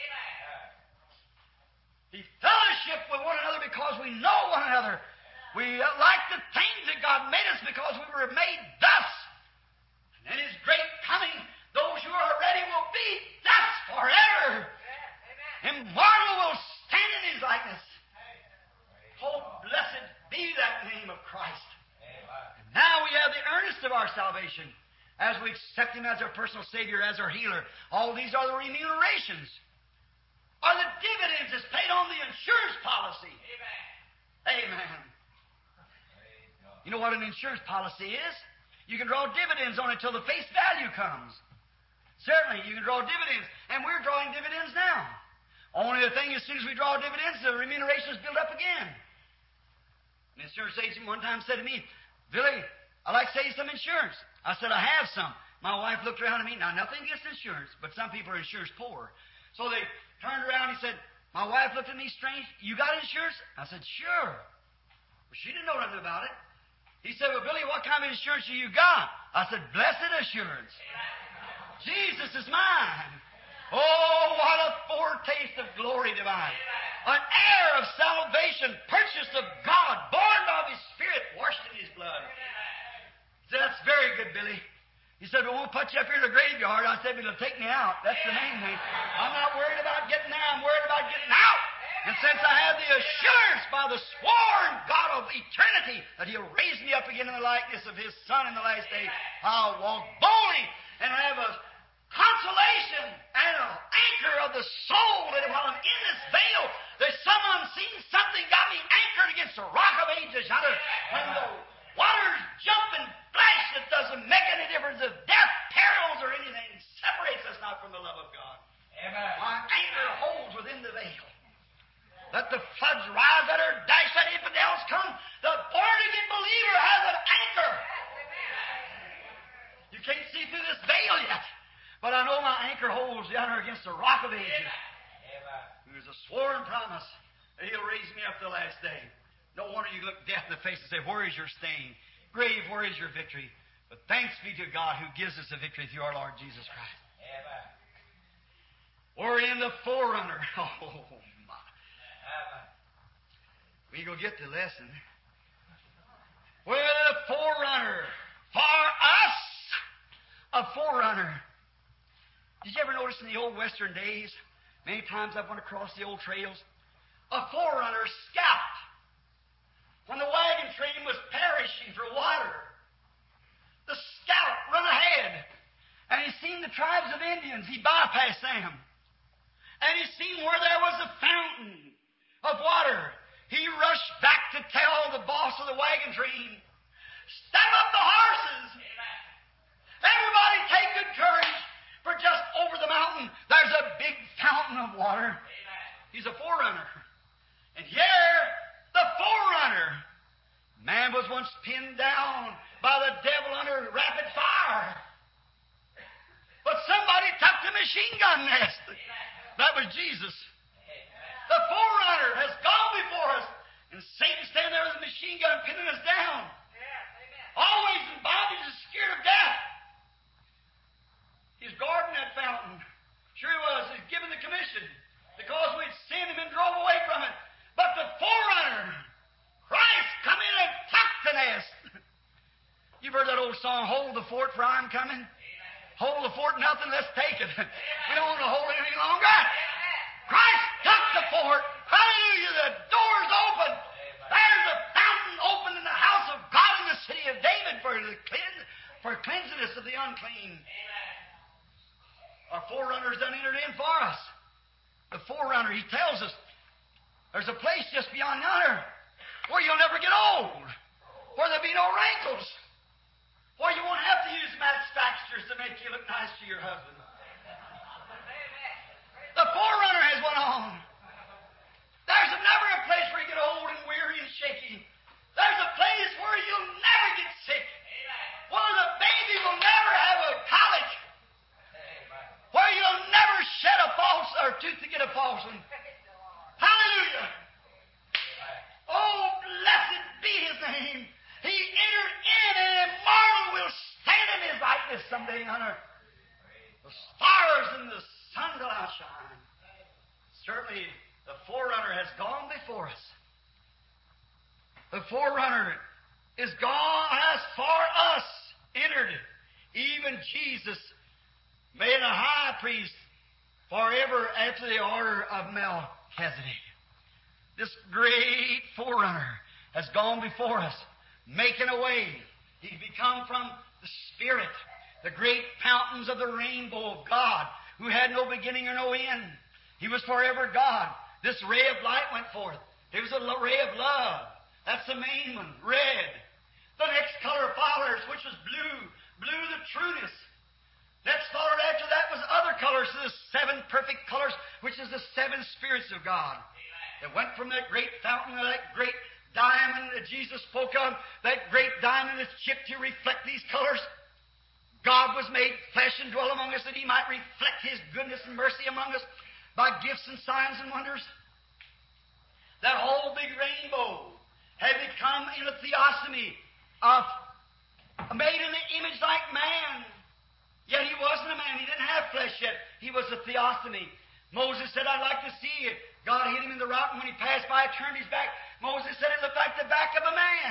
A: He fellowship with one another because we know one another. We like the things that God made us because we were made thus. And in his great coming, those who are ready will be thus forever. Immortal will stand in his likeness. Oh, blessed be that name of Christ. And now we have the earnest of our salvation as we accept him as our personal Savior, as our healer. All these are the remunerations, are the dividends that's paid on the insurance policy. Amen. You know what an insurance policy is? You can draw dividends on it till the face value comes. Certainly, you can draw dividends, and we're drawing dividends now. Only the thing, as soon as we draw dividends, the remunerations build up again. An insurance agent one time said to me, Billy, I'd like to sell you some insurance. I said, I have some. My wife looked around at me. Now, nothing against insurance, but some people are insurance poor. So they turned around and he said, my wife looked at me strange. You got insurance? I said, sure. Well, she didn't know nothing about it. He said, well, Billy, what kind of insurance have you got? I said, blessed assurance. Jesus is mine. Oh, what a foretaste of glory divine. An heir of salvation, purchased of God, born of his Spirit, washed in his blood. He said, that's very good, Billy. He said, we won't put you up here in the graveyard. I said, it'll take me out. That's the main thing. I'm not worried about getting there. I'm worried about getting out. And since I have the assurance by the sworn God of eternity that He'll raise me up again in the likeness of His Son in the last day, I'll walk boldly and have a consolation and an anchor of the soul that while I'm in this veil, there's some unseen something got me anchored against the rock of ages yonder. When the waters jump and flash, it doesn't make any difference if death, perils, or anything separates us not from the love of God.
B: Amen.
A: My anchor holds within the veil. Let the floods rise, let her dash, let infidels come. The born-again believer has an anchor. You can't see through this veil yet, but I know my anchor holds yonder against the rock of ages. There's a sworn promise that He'll raise me up the last day. No wonder you look death in the face and say, where is your sting? Grave, where is your victory? But thanks be to God who gives us the victory through our Lord Jesus Christ.
B: Amen.
A: We're in the forerunner. Oh, my. We go get the lesson. We're the forerunner. For us, a forerunner. Did you ever notice in the old Western days, many times I've went across the old trails, a forerunner scout. When the wagon train was perishing for water, the scout run ahead, and he seen the tribes of Indians. He bypassed them. And he seen where there was a fountain of water. He rushed back to tell the boss of the wagon train, step up the horses. Everybody take good courage, for just over the mountain there's a big fountain of water. He's a forerunner. And here, the forerunner. Man was once pinned down by the devil under rapid fire. But somebody took the machine gun nest. That was Jesus. The forerunner has gone before us. And Satan standing there with a machine gun pinning us down. Always in bondage and scared of death. He's guarding that fountain. Sure he was. He's given the commission because we'd sinned him and drove away from it. But the forerunner, Christ, come in and tuck the nest. You've heard that old song, Hold the Fort, for I'm coming. Hold the fort, nothing, let's take it. We don't want to hold it any longer. Christ took the fort. Hallelujah, the door's open. There's a fountain open in the house of God in the city of David for cleansing us of the unclean. Our forerunner's done entered in for us. The forerunner, he tells us, there's a place just beyond yonder where you'll never get old, where there'll be no wrinkles, where you won't have to use match fixtures to make you look nice to your husband. The forerunner has went on. There's never a place where you get old and weary and shaky. There's a place where you'll never get sick, where the baby will never have a colic, where you'll never shed a false or tooth to get a false one. Hallelujah. Oh, blessed be His name. He entered in, and immortal will stand in His likeness someday on earth. The stars and the sun will outshine. Certainly, the forerunner has gone before us. The forerunner is gone as far us entered. Even Jesus made a high priest forever after the order of Melchizedek. This great forerunner has gone before us, making a way. He's become from the Spirit, the great fountains of the rainbow of God, who had no beginning or no end. He was forever God. This ray of light went forth. There was a ray of love. That's the main one, red. The next color followers, which was blue. Blue, the trueness. Next followed after that was other colors, so the 7 perfect colors, which is the 7 spirits of God. It went from that great fountain, that great diamond that Jesus spoke of, that great diamond that's chipped to reflect these colors. God was made flesh and dwell among us that He might reflect His goodness and mercy among us by gifts and signs and wonders. That whole big rainbow had become in a theophany of made in the image like man. Yet He wasn't a man. He didn't have flesh yet. He was a theophany. Moses said, I'd like to see it. God hit him in the rock, and when he passed by, turned his back. Moses said it looked like the back of a man.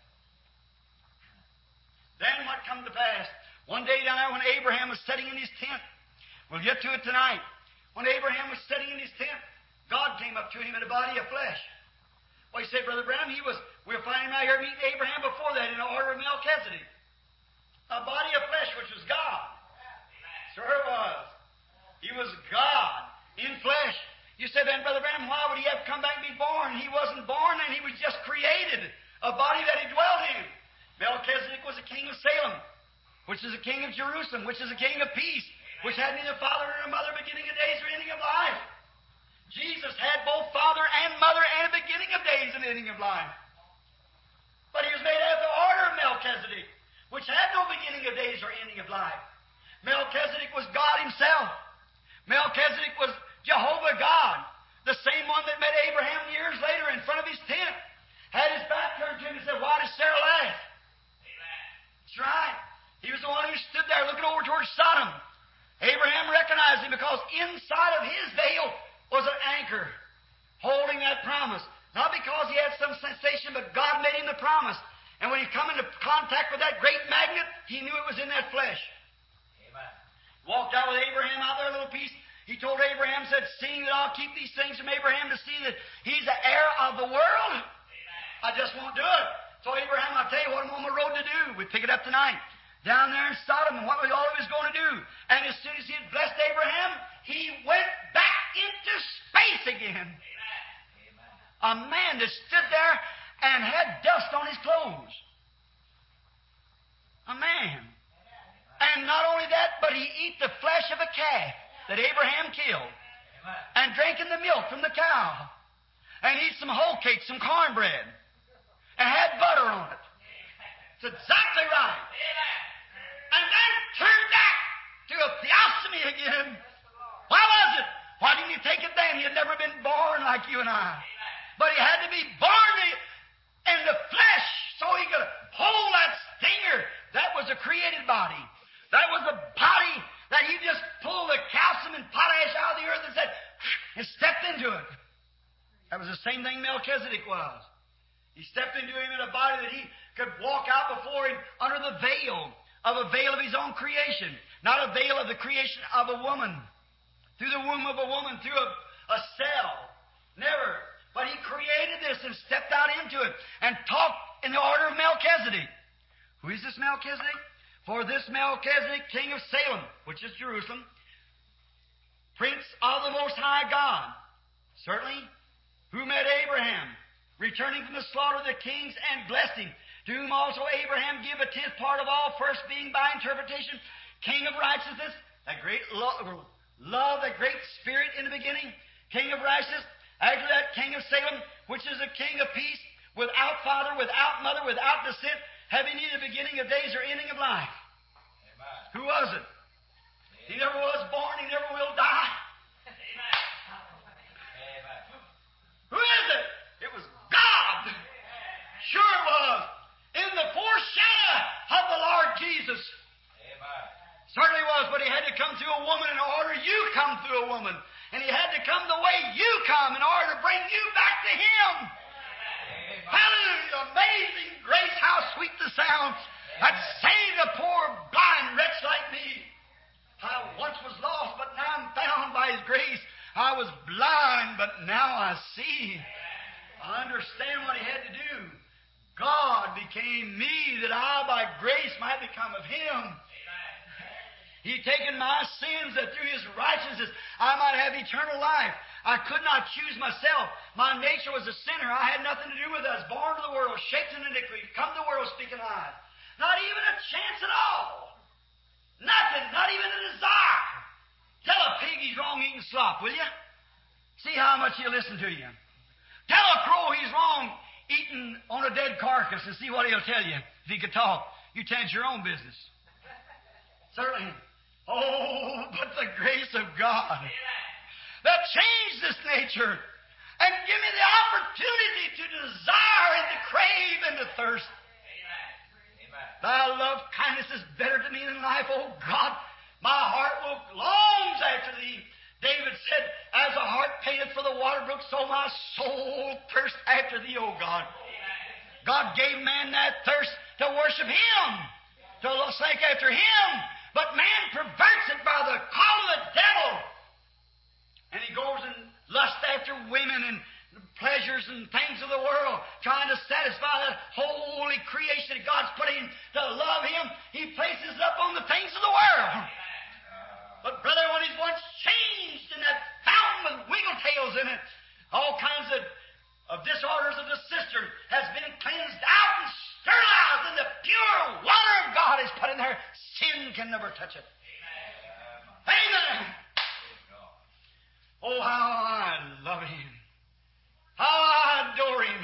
A: Then what come to pass? One day down there when Abraham was sitting in his tent, we'll get to it tonight. When Abraham was sitting in his tent,
B: God came up to him in a body of flesh. Well, he said, Brother Branham, we'll find him out here meeting Abraham before that in the order of Melchizedek. A body of flesh, which was God. Sure it was. He was God in flesh. You said, then, Brother Branham, why would he have to come back and be born? He wasn't born, and he was just created. A body that he dwelt in. Melchizedek was a king of Salem, which is a king of Jerusalem, which is a king of peace, which had neither father nor mother, beginning of days or ending of life. Jesus had both father and mother and a beginning of days and ending of life. But he was made after the order of Melchizedek, which had no beginning of days or ending of life. Melchizedek was God himself. Melchizedek was Jehovah God, the same one that met Abraham years later in front of his tent, had his back turned to him and said, why does Sarah laugh? That's right. He was the one who stood there looking over towards Sodom. Abraham recognized him because inside of his veil was an anchor holding that promise. Not because he had some sensation, but God made him the promise. And when he come into contact with that great magnet, he knew it was in that flesh. Amen. Walked out with Abraham out there a little piece. He told Abraham, said, seeing that I'll keep these things from Abraham to see that he's the heir of the world, Amen. I just won't do it. So Abraham, I'll tell you what I'm on the road to do. We pick it up tonight. Down there in Sodom, and what was all he was going to do. And as soon as he had blessed Abraham, he went back into space again. Amen. A man that stood there and had dust on his clothes. A man. And not only that, but he ate the flesh of a calf that Abraham killed. And drank in the milk from the cow. And eat some whole cake, some cornbread. And had butter on it. It's exactly right. And then turned back to a theophany again. Why was it? Why didn't he take it then? He had never been born like you and I. But he had to be born in the flesh so he could hold that stinger. That was a created body. That was a body that he just pulled the calcium and potash out of the earth and said, and stepped into it. That was the same thing Melchizedek was. He stepped into him in a body that he could walk out before him under the veil of his own creation. Not a veil of the creation of a woman. Through the womb of a woman, through a cell. Never. But he created this and stepped out into it and talked in the order of Melchizedek. Who is this Melchizedek? For this Melchizedek, king of Salem, which is Jerusalem, prince of the Most High God, certainly, who met Abraham, returning from the slaughter of the kings, and blessed him, to whom also Abraham gave a tenth part of all, first being by interpretation, king of righteousness, that great love, that great spirit in the beginning, king of righteousness, after that, king of Salem, which is a king of peace, without father, without mother, without descent, having neither beginning of days or ending of life. Amen. Who was it? Amen. He never was born, he never will die. Amen. Who is it? It was God. Sure it was. In the foreshadow of the Lord Jesus. Amen. Certainly was, but he had to come through a woman in order you come through a woman. And he had to come the way you come in order to bring you back to him. Amen. Hallelujah. Amazing grace, how sweet the sound that saved a poor blind wretch like me. I once was lost, but now I'm found by his grace. I was blind, but now I see. I understand what he had to do. God became me that I by grace might become of him. He taken my sins that through his righteousness I might have eternal life. I could not choose myself. My nature was a sinner. I had nothing to do with us. Born to the world, shaped in iniquity, come to the world speaking lies. Not even a chance at all. Nothing, not even a desire. Tell a pig he's wrong eating slop, will you? See how much he'll listen to you. Tell a crow he's wrong eating on a dead carcass and see what he'll tell you if he could talk. You tend your own business. Certainly. Oh, but the grace of God that changed this nature and give me the opportunity to desire and to crave and to thirst. Amen. Thy love kindness is better to me than life, oh God. My heart longs after thee. David said, as a heart panteth for the water brook, so my soul thirsts after thee, O God. Amen. God gave man that thirst to worship him, to seek after him. But man perverts it by the call of the devil. And he goes and lust after women and pleasures and things of the world, trying to satisfy that holy creation that God's put in to love Him, he places it up on the things of the world. But brother, when he's once changed in that fountain with wiggle tails in it, all kinds of disorders of the cistern has been cleansed out and sterilized, and the pure water of God is put in there. Sin can never touch it. Amen. Oh, how I love Him. How I adore Him.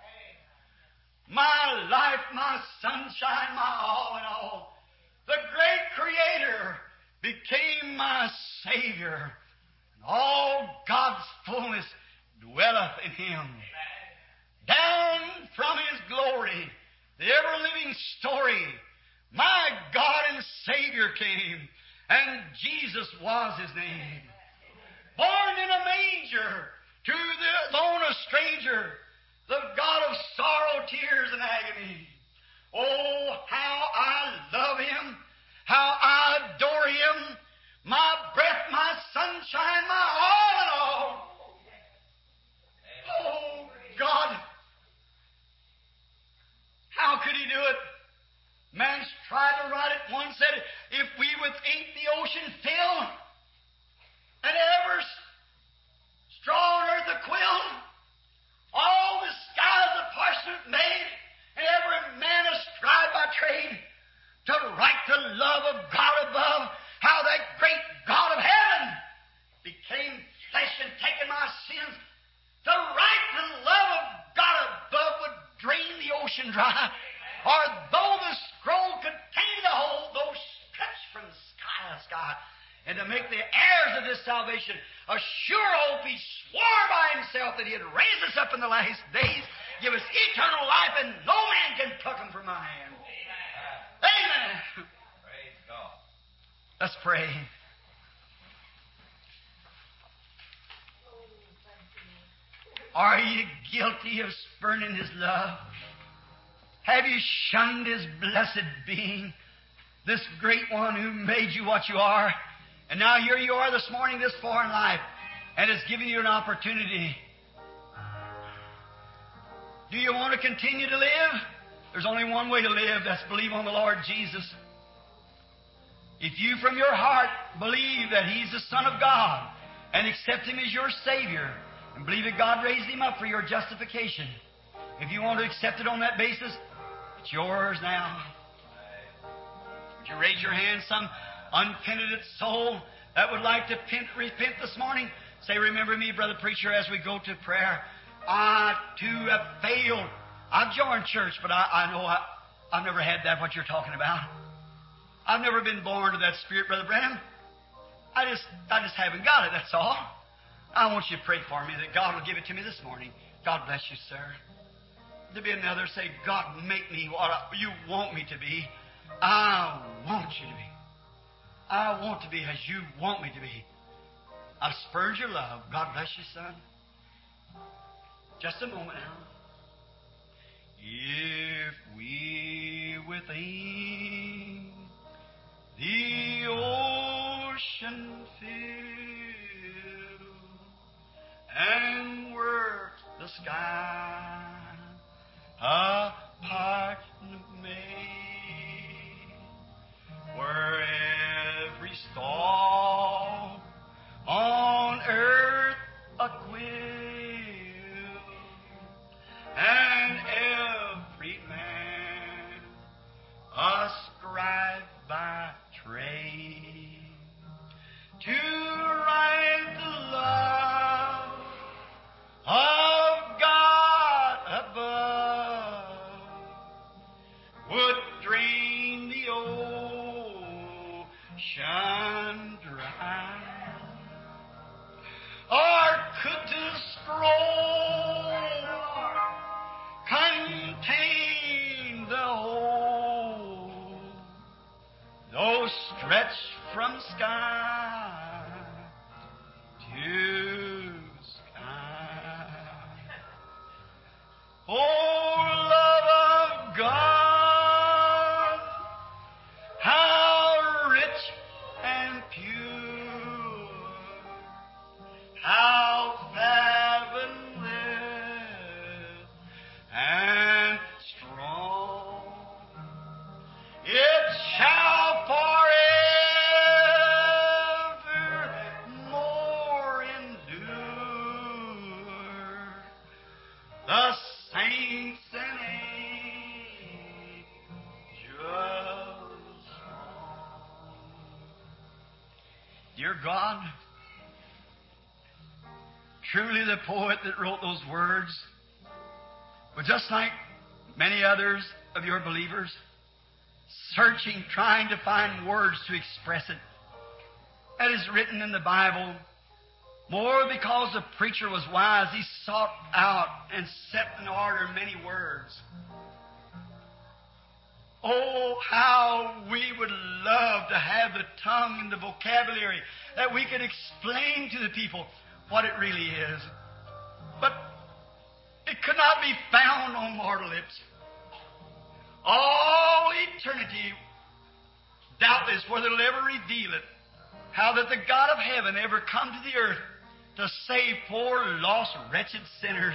B: My life, my sunshine, my all in all. The great Creator became my Savior. And all God's fullness dwelleth in Him. Down from His glory, the ever-living story, my God and Savior came, and Jesus was His name. Born in a manger, to the lone a stranger, the God of sorrow, tears, and agony. Oh, how I love Him, how I adore Him, my breath, my sunshine, my all in all. Oh, God, how could He do it? Man's tried to write it. One said, if we with ink the ocean fill, and every straw on earth a quill, all the skies a parchment made, and every man a scribe by trade, to write the love of God above, how that great God of heaven became flesh and taken my sins, to write the love of God above would drain the ocean dry, or though the scroll contain the whole, though stretched from sky to sky, and to make the heirs of this salvation a sure hope, He swore by Himself that He'd raise us up in the last days, give us eternal life, and no man can pluck them from my hand. Amen.
C: Praise God.
B: Let's pray. Are you guilty of spurning His love? Have you shunned His blessed being, this great One who made you what you are? And now here you are this morning, this far in life, and it's giving you an opportunity. Do you want to continue to live? There's only one way to live, that's believe on the Lord Jesus. If you from your heart believe that He's the Son of God and accept Him as your Savior and believe that God raised Him up for your justification, if you want to accept it on that basis, it's yours now. Would you raise your hand, some unpenitent soul that would like to repent this morning? Say, remember me, brother preacher, as we go to prayer. I, too, have failed. I've joined church, but I know I've never had that, what you're talking about. I've never been born to that spirit, Brother Branham. I just haven't got it, that's all. I want you to pray for me that God will give it to me this morning. God bless you, sir. There'll be another, say, God, make me what you want me to be. I want you to be. I want to be as you want me to be. I've spurred your love. God bless you, son. Just a moment now. If we within the ocean fill and work the sky a parchment made, where every star on earth a quill, and every man a scribe by trade, to write the love of God above, would drain the ocean dry, or could the scroll contain the whole, though stretched from sky to sky? Oh, love of God, how rich and pure, how dear God, truly the poet that wrote those words was just like many others of your believers, searching, trying to find words to express it. That is written in the Bible. More because the preacher was wise, he sought out and set in order many words. Oh, how we would love to have the tongue and the vocabulary that we could explain to the people what it really is. But it could not be found on mortal lips. All eternity, doubtless, whether it'll ever reveal it, how that the God of heaven ever come to the earth to save poor, lost, wretched sinners.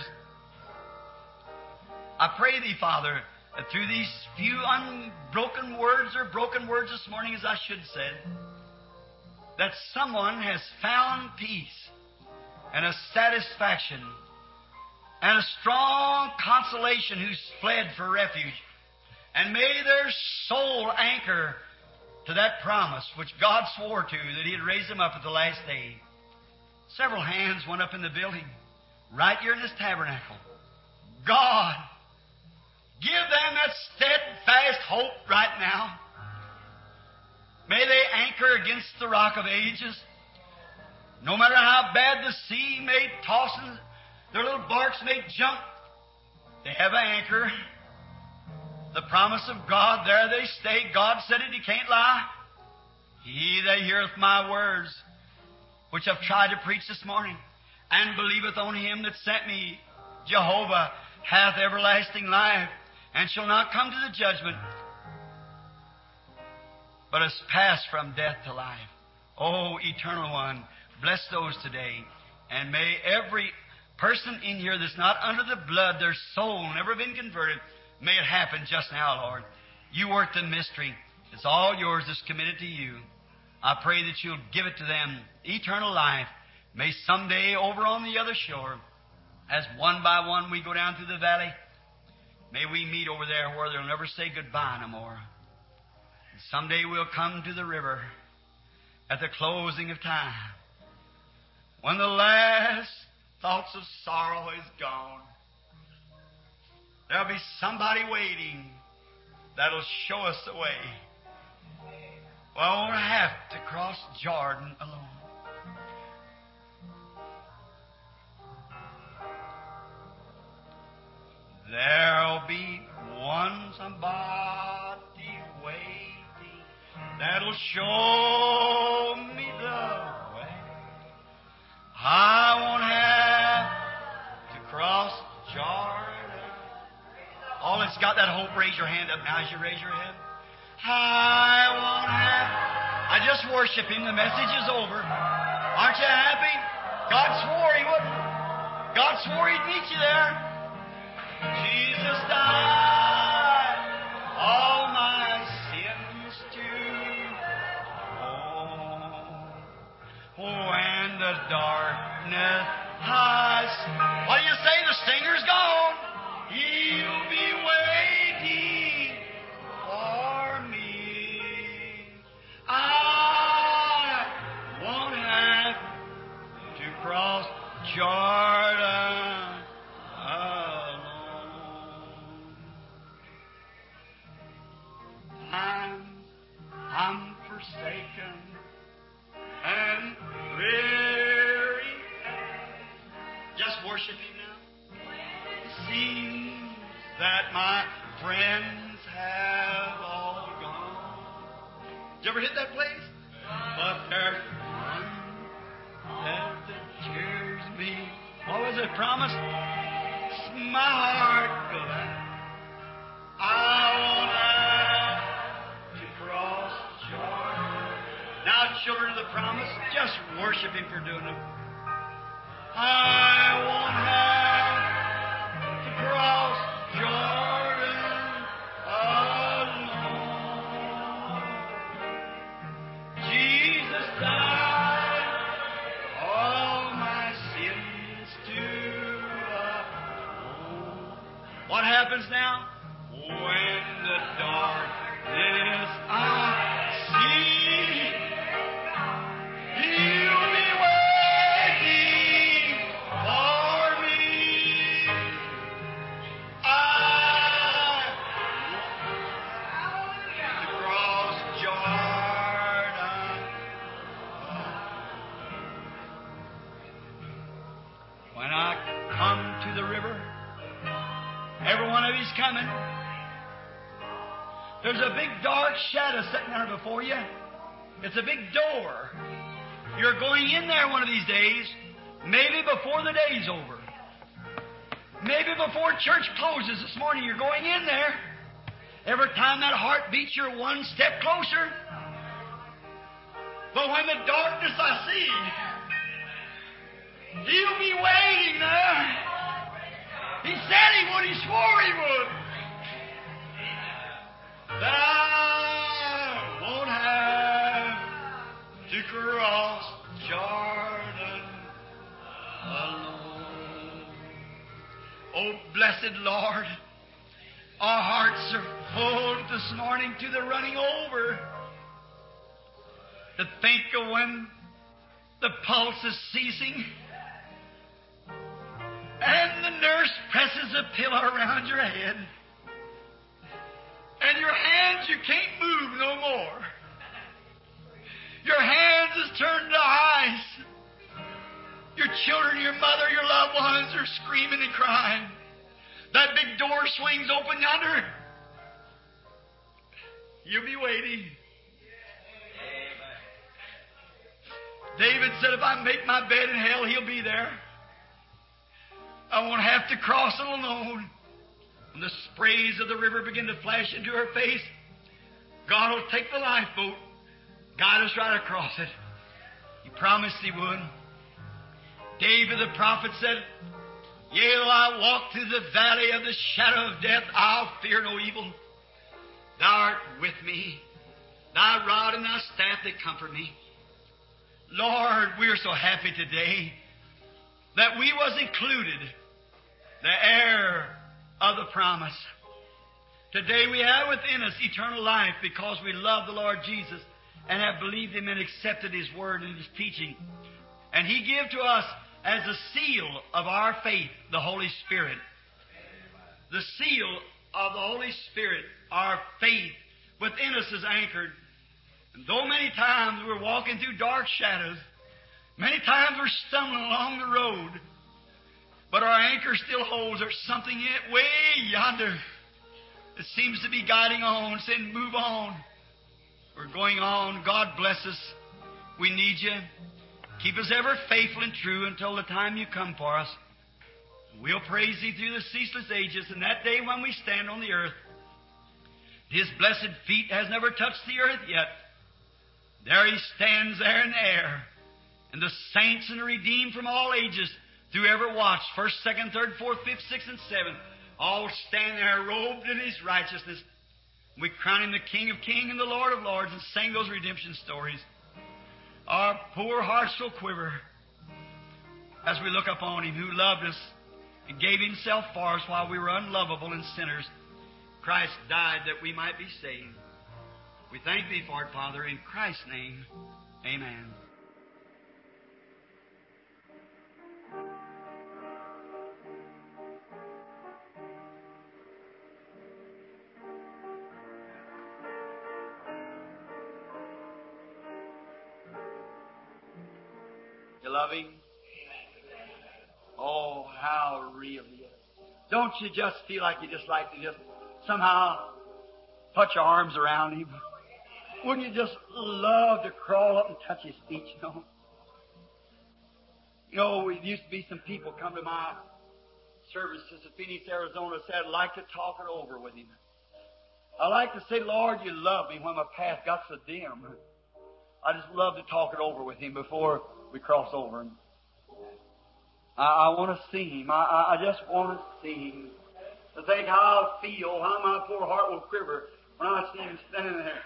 B: I pray Thee, Father, that through these few unbroken words, or broken words this morning, as I should say, that someone has found peace and a satisfaction and a strong consolation who's fled for refuge. And may their soul anchor to that promise which God swore to, that He'd raise them up at the last day. Several hands went up in the building, right here in this tabernacle. God, give them that steadfast hope right now. May they anchor against the rock of ages. No matter how bad the sea may toss and their little barks may jump, they have an anchor. The promise of God, there they stay. God said it, He can't lie. He that heareth my words, which I've tried to preach this morning, and believeth on Him that sent me, Jehovah, hath everlasting life, and shall not come to the judgment, but is passed from death to life. Oh, Eternal One, bless those today, and may every person in here that's not under the blood, their soul never been converted, may it happen just now, Lord. You work the mystery. It's all yours. It's committed to You. I pray that You'll give it to them, eternal life. May someday over on the other shore, as one by one we go down through the valley, may we meet over there where they'll never say goodbye no more. And someday we'll come to the river at the closing of time, when the last thoughts of sorrow is gone. There'll be somebody waiting that'll show us the way. Well, I won't have to cross Jordan alone. There'll be somebody waiting that'll show me the way. I won't have to cross Jordan. All that's got that hope, raise your hand up now as you raise your head. I just worship Him. The message is over. Aren't you happy? God swore He wouldn't. God swore He'd meet you there. Jesus died all my sins to own. When the darkness hides. What do you say? The singer's gone. He'll be waiting for me. I won't have to cross Jordan alone. I'm forsaken and weary. Just worship Him now. Seems that my friends have all gone. Did you ever hit that place? But there's one that cheers me. What was it promised? My heart glad. I won't have to cross Jordan. Now, children of the promise, just worship Him for doing it. I won't have to cross Jordan alone. Jesus died all my sins to atone. What happens now? When the darkness I see, He Every one of you's coming. There's a big dark shadow sitting there before you. It's a big door. You're going in there one of these days, maybe before the day's over. Maybe before church closes this morning, you're going in there. Every time that heart beats, you're one step closer. But when the darkness I see, He'll be waiting there. He said He would. He swore He would. Thou won't have to cross Jordan alone. Oh, blessed Lord, our hearts are full this morning to the running over. To think of when the pulse is ceasing and the nurse presses a pillow around your head and your hands, you can't move no more. Your hands is turned to ice. Your children, your mother, your loved ones are screaming and crying. That big door swings open yonder. You'll be waiting. David said, if I make my bed in hell, He'll be there. I won't have to cross it alone. When the sprays of the river begin to flash into her face, God will take the lifeboat, guide us right across it. He promised He would. David the prophet said, yea, though I walk through the valley of the shadow of death, I'll fear no evil. Thou art with me. Thy rod and thy staff, they comfort me. Lord, we're so happy today that we was included, the heir of the promise. Today we have within us eternal life because we love the Lord Jesus and have believed Him and accepted His Word and His teaching. And He gave to us as a seal of our faith the Holy Spirit. The seal of the Holy Spirit, our faith within us is anchored. And though many times we're walking through dark shadows, many times we're stumbling along the road, but our anchor still holds. There's something way yonder that seems to be guiding on, saying, move on. We're going on. God bless us. We need You. Keep us ever faithful and true until the time You come for us. We'll praise Thee through the ceaseless ages, and that day when we stand on the earth, His blessed feet has never touched the earth yet. There He stands there in the air, and the saints and the redeemed from all ages, through every watch, 1st, 2nd, 3rd, 4th, 5th, 6th, and 7th, all stand there robed in His righteousness. We crown Him the King of Kings and the Lord of Lords and sing those redemption stories. Our poor hearts will quiver as we look upon Him who loved us and gave Himself for us while we were unlovable and sinners. Christ died that we might be saved. We thank Thee for it, Father, in Christ's name. Amen. You love Him? Oh, how real He is. Don't you just feel like you just like to just somehow put your arms around Him? Wouldn't you just love to crawl up and touch His feet, you know? You know, there used to be some people come to my services in Phoenix, Arizona, said, I'd like to talk it over with Him. I like to say, Lord, You love me when my path got so dim. I just love to talk it over with Him before we cross over Him. I want to see Him. I just want to see Him. To think how I'll feel, how my poor heart will quiver when I see Him standing there.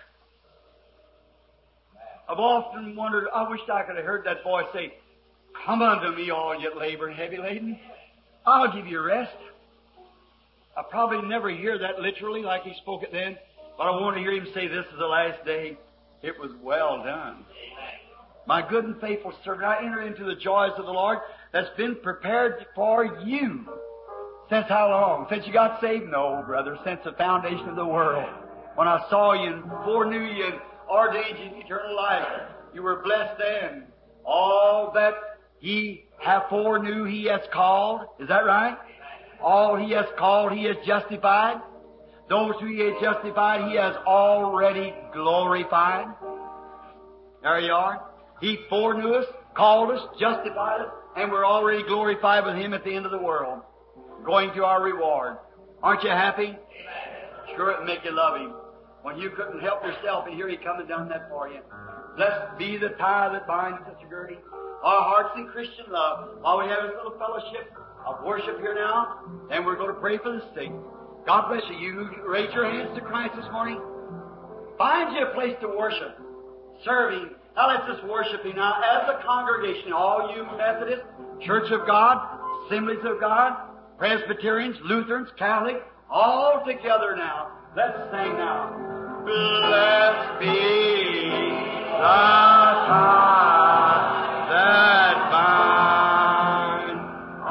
B: I've often wondered, I wish I could have heard that voice say, come unto me, all ye labor and heavy laden. I'll give you rest. I probably never hear that literally like He spoke it then, but I want to hear Him say, this is the last day. It was well done. My good and faithful servant, I enter into the joys of the Lord that's been prepared for you. Since how long? Since you got saved? No, brother, since the foundation of the world. When I saw you and foreknew you and ordained you in eternal life, you were blessed then. All that He have foreknew, He has called. Is that right? All He has called, He has justified. Those who He has justified, He has already glorified. There you are. He foreknew us, called us, justified us, and we're already glorified with Him at the end of the world, going to our reward. Aren't you happy? Sure, it'll make you love Him. When you couldn't help yourself, and here He come and done that for you. Blessed be the tie that binds such a girding. Our hearts in Christian love. While we have this little fellowship of worship here now, and we're going to pray for the sick. God bless you. You raise your hands to Christ this morning. Find you a place to worship. Serve Him. Now let's just worship Him now as a congregation. All you Methodists, Church of God, Assemblies of God, Presbyterians, Lutherans, Catholics, all together now. Let's sing now. Blessed be the tie that binds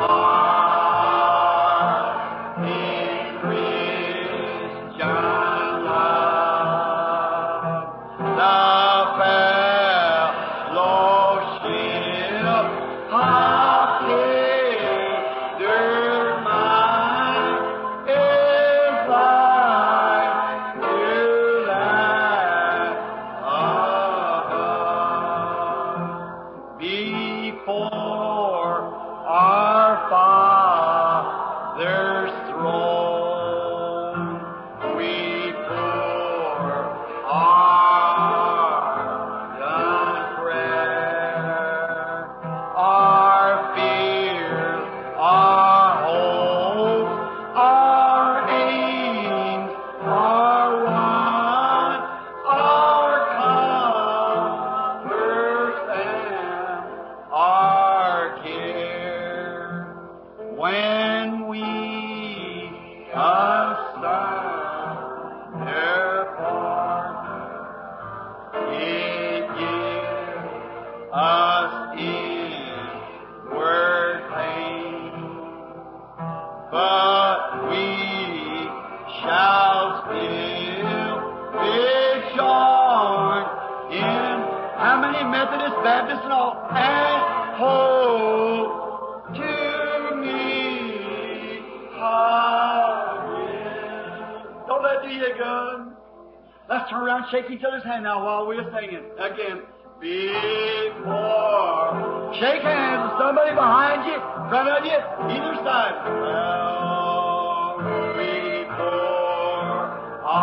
B: our in Christian love. The fellowship of tender mind is like dew that above. Before our Father's throne, we pour our prayer, our fears, our hopes, our aims, our wants, our comforts, and our care. When we assign their partner, it gives us inward pain, but we shall still be joined in how many Methodists, Baptists, and all, and hope to meet again. Don't let do you good. Let's turn around and shake each other's hand now while we're singing. Again. Before. Shake hands with somebody behind you, in front of you, either side. Well, before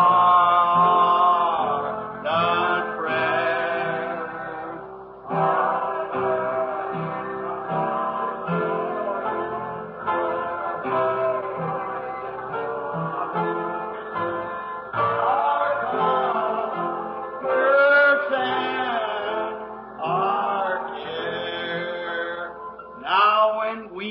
B: our done prayer. Now when we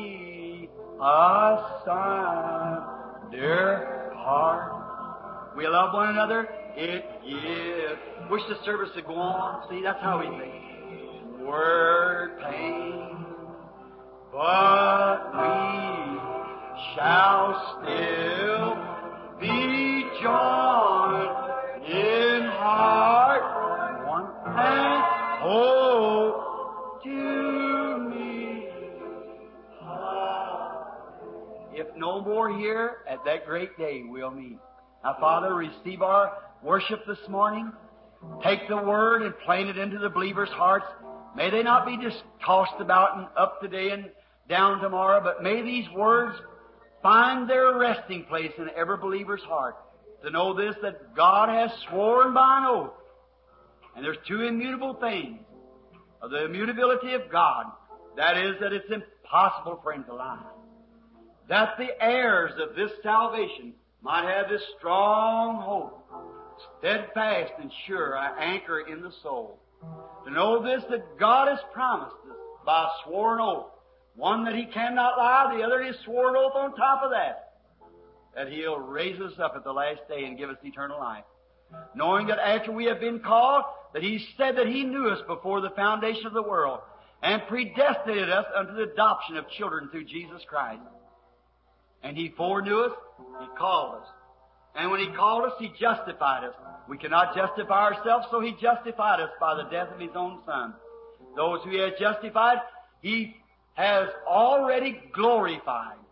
B: assign their heart, we love one another, it gives. Wish the service to go on. See, that's how we think. Word pain, but we shall still be joined in heart, one and hope to me. If no more here, at that great day we'll meet. Now, Father, receive our worship this morning. Take the Word and plant it into the believers' hearts. May they not be just tossed about and up today and down tomorrow, but may these words find their resting place in every believer's heart. To know this, that God has sworn by an oath. And there's two immutable things of the immutability of God. That is, that it's impossible for Him to lie. That the heirs of this salvation might have this strong hope, steadfast and sure, an anchor in the soul. To know this, that God has promised us by a sworn oath, one that He cannot lie, the other His sworn oath on top of that He'll raise us up at the last day and give us eternal life. Knowing that after we have been called, that He said that He knew us before the foundation of the world and predestinated us unto the adoption of children through Jesus Christ. And He foreknew us, He called us. And when He called us, He justified us. We cannot justify ourselves, so He justified us by the death of His own Son. Those who He has justified, He has already glorified.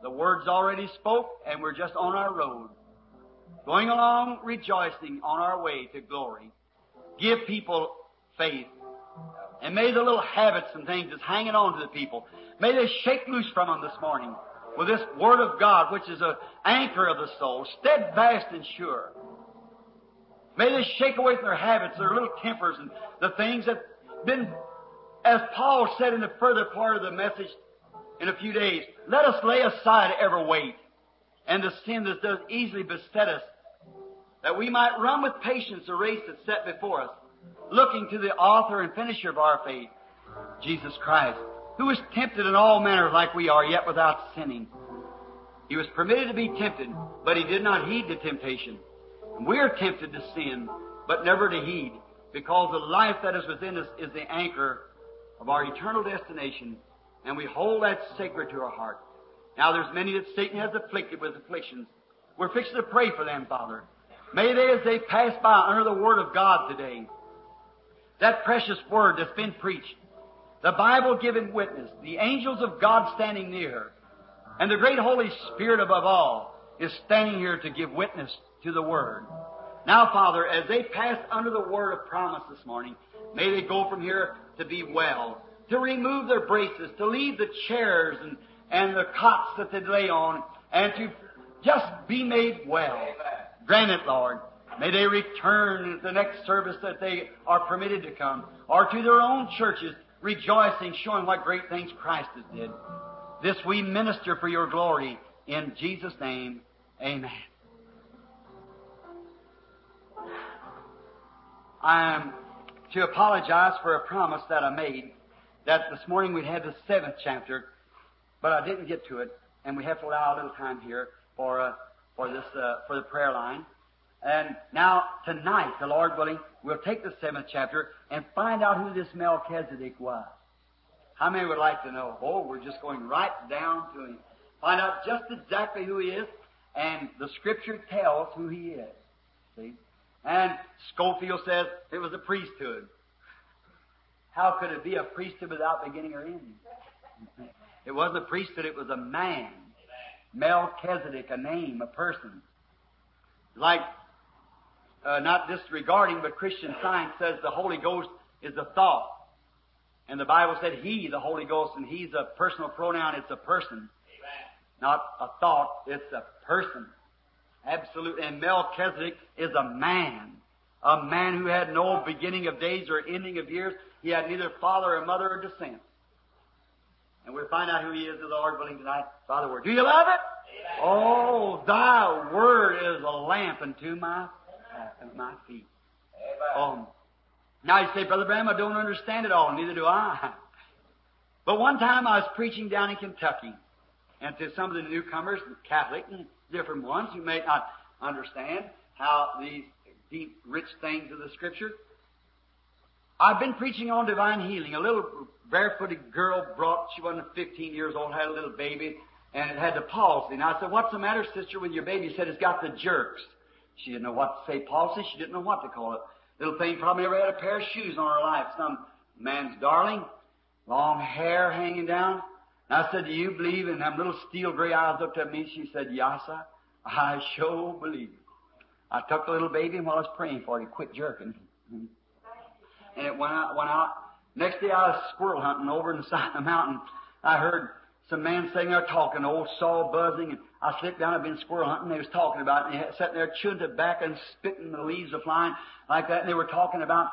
B: The Word's already spoke, and we're just on our road, going along rejoicing on our way to glory. Give people faith. And may the little habits and things that's hanging on to the people, may they shake loose from them this morning with this Word of God, which is an anchor of the soul, steadfast and sure. May they shake away from their habits, their little tempers, and the things that been, as Paul said in the further part of the message in a few days, let us lay aside every weight and the sin that does easily beset us, that we might run with patience the race that's set before us, looking to the author and finisher of our faith, Jesus Christ, who was tempted in all manners like we are, yet without sinning. He was permitted to be tempted, but He did not heed the temptation. And we are tempted to sin, but never to heed, because the life that is within us is the anchor of our eternal destination, and we hold that sacred to our heart. Now there's many that Satan has afflicted with afflictions. We're fixing to pray for them, Father. May they, as they pass by under the Word of God today, that precious Word that's been preached, the Bible giving witness, the angels of God standing near, and the great Holy Spirit above all is standing here to give witness to the Word. Now, Father, as they pass under the Word of promise this morning, may they go from here to be well, to remove their braces, to leave the chairs and the cots that they lay on, and to just be made well. Grant it, Lord. May they return to the next service that they are permitted to come, or to their own churches, rejoicing, showing what great things Christ has did. This we minister for your glory. In Jesus' name, amen. I am to apologize for a promise that I made, that this morning we'd have the 7th chapter, but I didn't get to it, and we have to allow a little time here for the prayer line. And now, tonight, the Lord willing, we'll take the 7th chapter and find out who this Melchizedek was. How many would like to know? Oh, we're just going right down to him. Find out just exactly who he is, and the Scripture tells who he is. See? And Schofield says it was a priesthood. How could it be a priesthood without beginning or ending? It wasn't a priesthood, it was a man. Melchizedek, a name, a person. Like, not disregarding, but Christian Science says the Holy Ghost is a thought. And the Bible said He, the Holy Ghost, and He's a personal pronoun, it's a person. Not a thought, it's a person. Absolutely. And Melchizedek is a man who had no beginning of days or ending of years. He had neither father or mother or descent. And we'll find out who he is, the Lord willing, tonight by the Word. Do you love it? Oh, Thy Word is a lamp unto my feet. Now you say, Brother Branham, I don't understand it all. Neither do I. But one time I was preaching down in Kentucky, and to some of the newcomers, Catholic and different ones who may not understand how these deep, rich things of the Scripture. I've been preaching on divine healing. A little barefooted girl she wasn't 15 years old, had a little baby, and it had the palsy. And I said, what's the matter, sister, with your baby? She said, it's got the jerks. She didn't know what to say palsy. She didn't know what to call it. Little thing probably never had a pair of shoes on her life. Some man's darling, long hair hanging down. And I said, do you believe? And them little steel gray eyes looked at me. She said, yes, I sure believe it. I took the little baby, and while I was praying for it, he quit jerking. And it went out. Next day I was squirrel hunting over in the side of the mountain. I heard some man sitting there talking, old saw buzzing, and I slipped down. I'd been squirrel hunting. They was talking about it, and they sitting there chewing tobacco and spitting, the leaves were flying like that. And they were talking about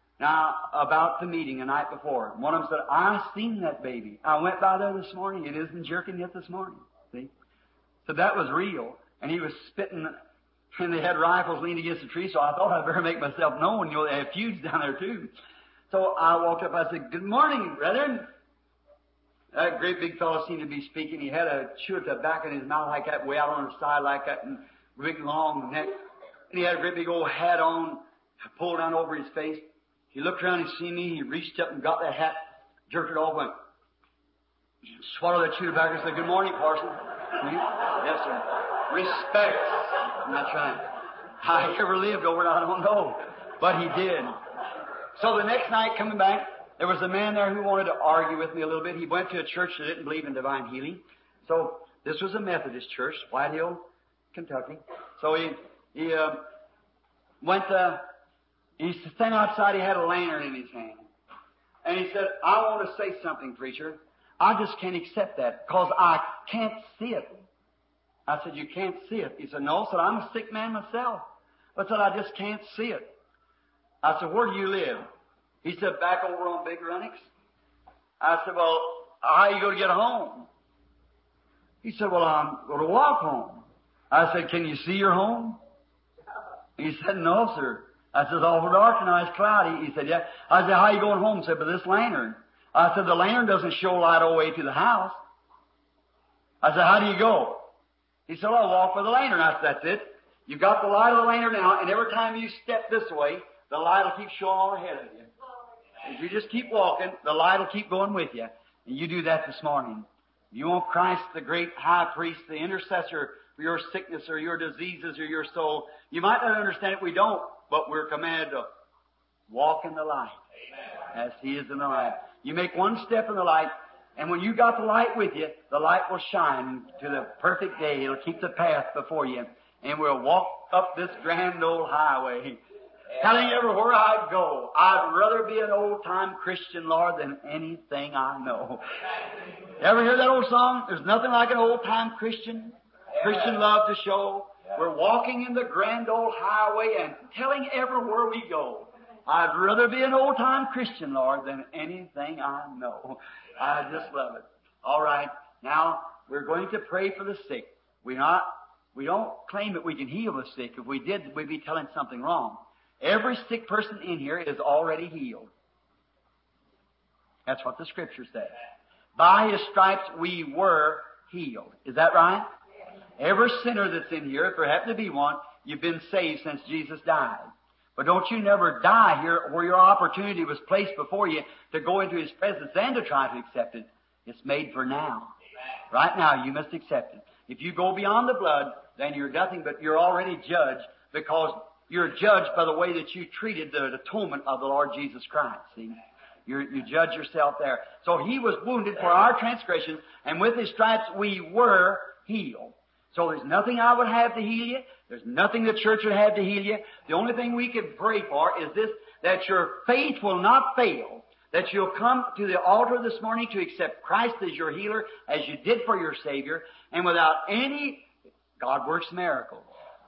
B: the meeting the night before. One of them said, I seen that baby. I went by there this morning. It isn't jerking yet this morning. See? So that was real. And he was spitting, and they had rifles leaned against the tree, so I thought I'd better make myself known. You know, they have feuds down there too. So I walked up, I said, good morning, brethren. That great big fellow seemed to be speaking. He had a chew of tobacco in his mouth like that, way out on his side like that, and big long neck. And he had a great big old hat on, pulled down over his face. He looked around and seen me. He reached up and got that hat, jerked it off, went, swallowed that chew of tobacco and said, good morning, Parson. Yes, sir. Respect. That's right. How he ever lived over it, I don't know. But he did. So the next night coming back, there was a man there who wanted to argue with me a little bit. He went to a church that didn't believe in divine healing. So
A: This was a Methodist church, White Hill, Kentucky. So he went to, he standing outside, he had a lantern in his hand. And he said, I want to say something, preacher. I just can't accept that because I can't see it. I said, you can't see it? He said, no. I said, I'm a sick man myself. I said, I just can't see it. I said, where do you live? He said, back over on Big Runnix. I said, well, how are you going to get home? He said, well, I'm going to walk home. I said, can you see your home? He said, no, sir. I said, it's awful dark now, it's cloudy. He said, yeah. I said, how are you going home? He said, by this lantern. I said, the lantern doesn't show light all the way to the house. I said, how do you go? He said, I'll walk with the lantern. I said, that's it. You got the light of the lantern now, and every time you step this way, the light will keep showing all ahead of you. If you just keep walking, the light will keep going with you. And you do that this morning. You want Christ, the great high priest, the intercessor for your sickness or your diseases or your soul. You might not understand it, we don't, but we're commanded to walk in the light as He is in the light. You make one step in the light, and when you got the light with you, the light will shine to the perfect day. It'll keep the path before you. And we'll walk up this grand old highway, telling you everywhere I go, I'd rather be an old-time Christian, Lord, than anything I know. Ever hear that old song? There's nothing like an old-time Christian love to show. We're walking in the grand old highway and telling everywhere we go, I'd rather be an old-time Christian, Lord, than anything I know. I just love it. All right. Now, we're going to pray for the sick. We don't claim that we can heal the sick. If we did, we'd be telling something wrong. Every sick person in here is already healed. That's what the Scripture says. By His stripes we were healed. Is that right? Every sinner that's in here, if there happened to be one, you've been saved since Jesus died. But don't you never die here where your opportunity was placed before you to go into His presence and to try to accept it. It's made for now. Right now you must accept it. If you go beyond the blood, then you're nothing but you're already judged because you're judged by the way that you treated the atonement of the Lord Jesus Christ. See? You judge yourself there. So He was wounded for our transgressions, and with His stripes we were healed. So there's nothing I would have to heal you. There's nothing the church would have to heal you. The only thing we can pray for is this, that your faith will not fail, that you'll come to the altar this morning to accept Christ as your healer, as you did for your Savior, and without any, God works miracles.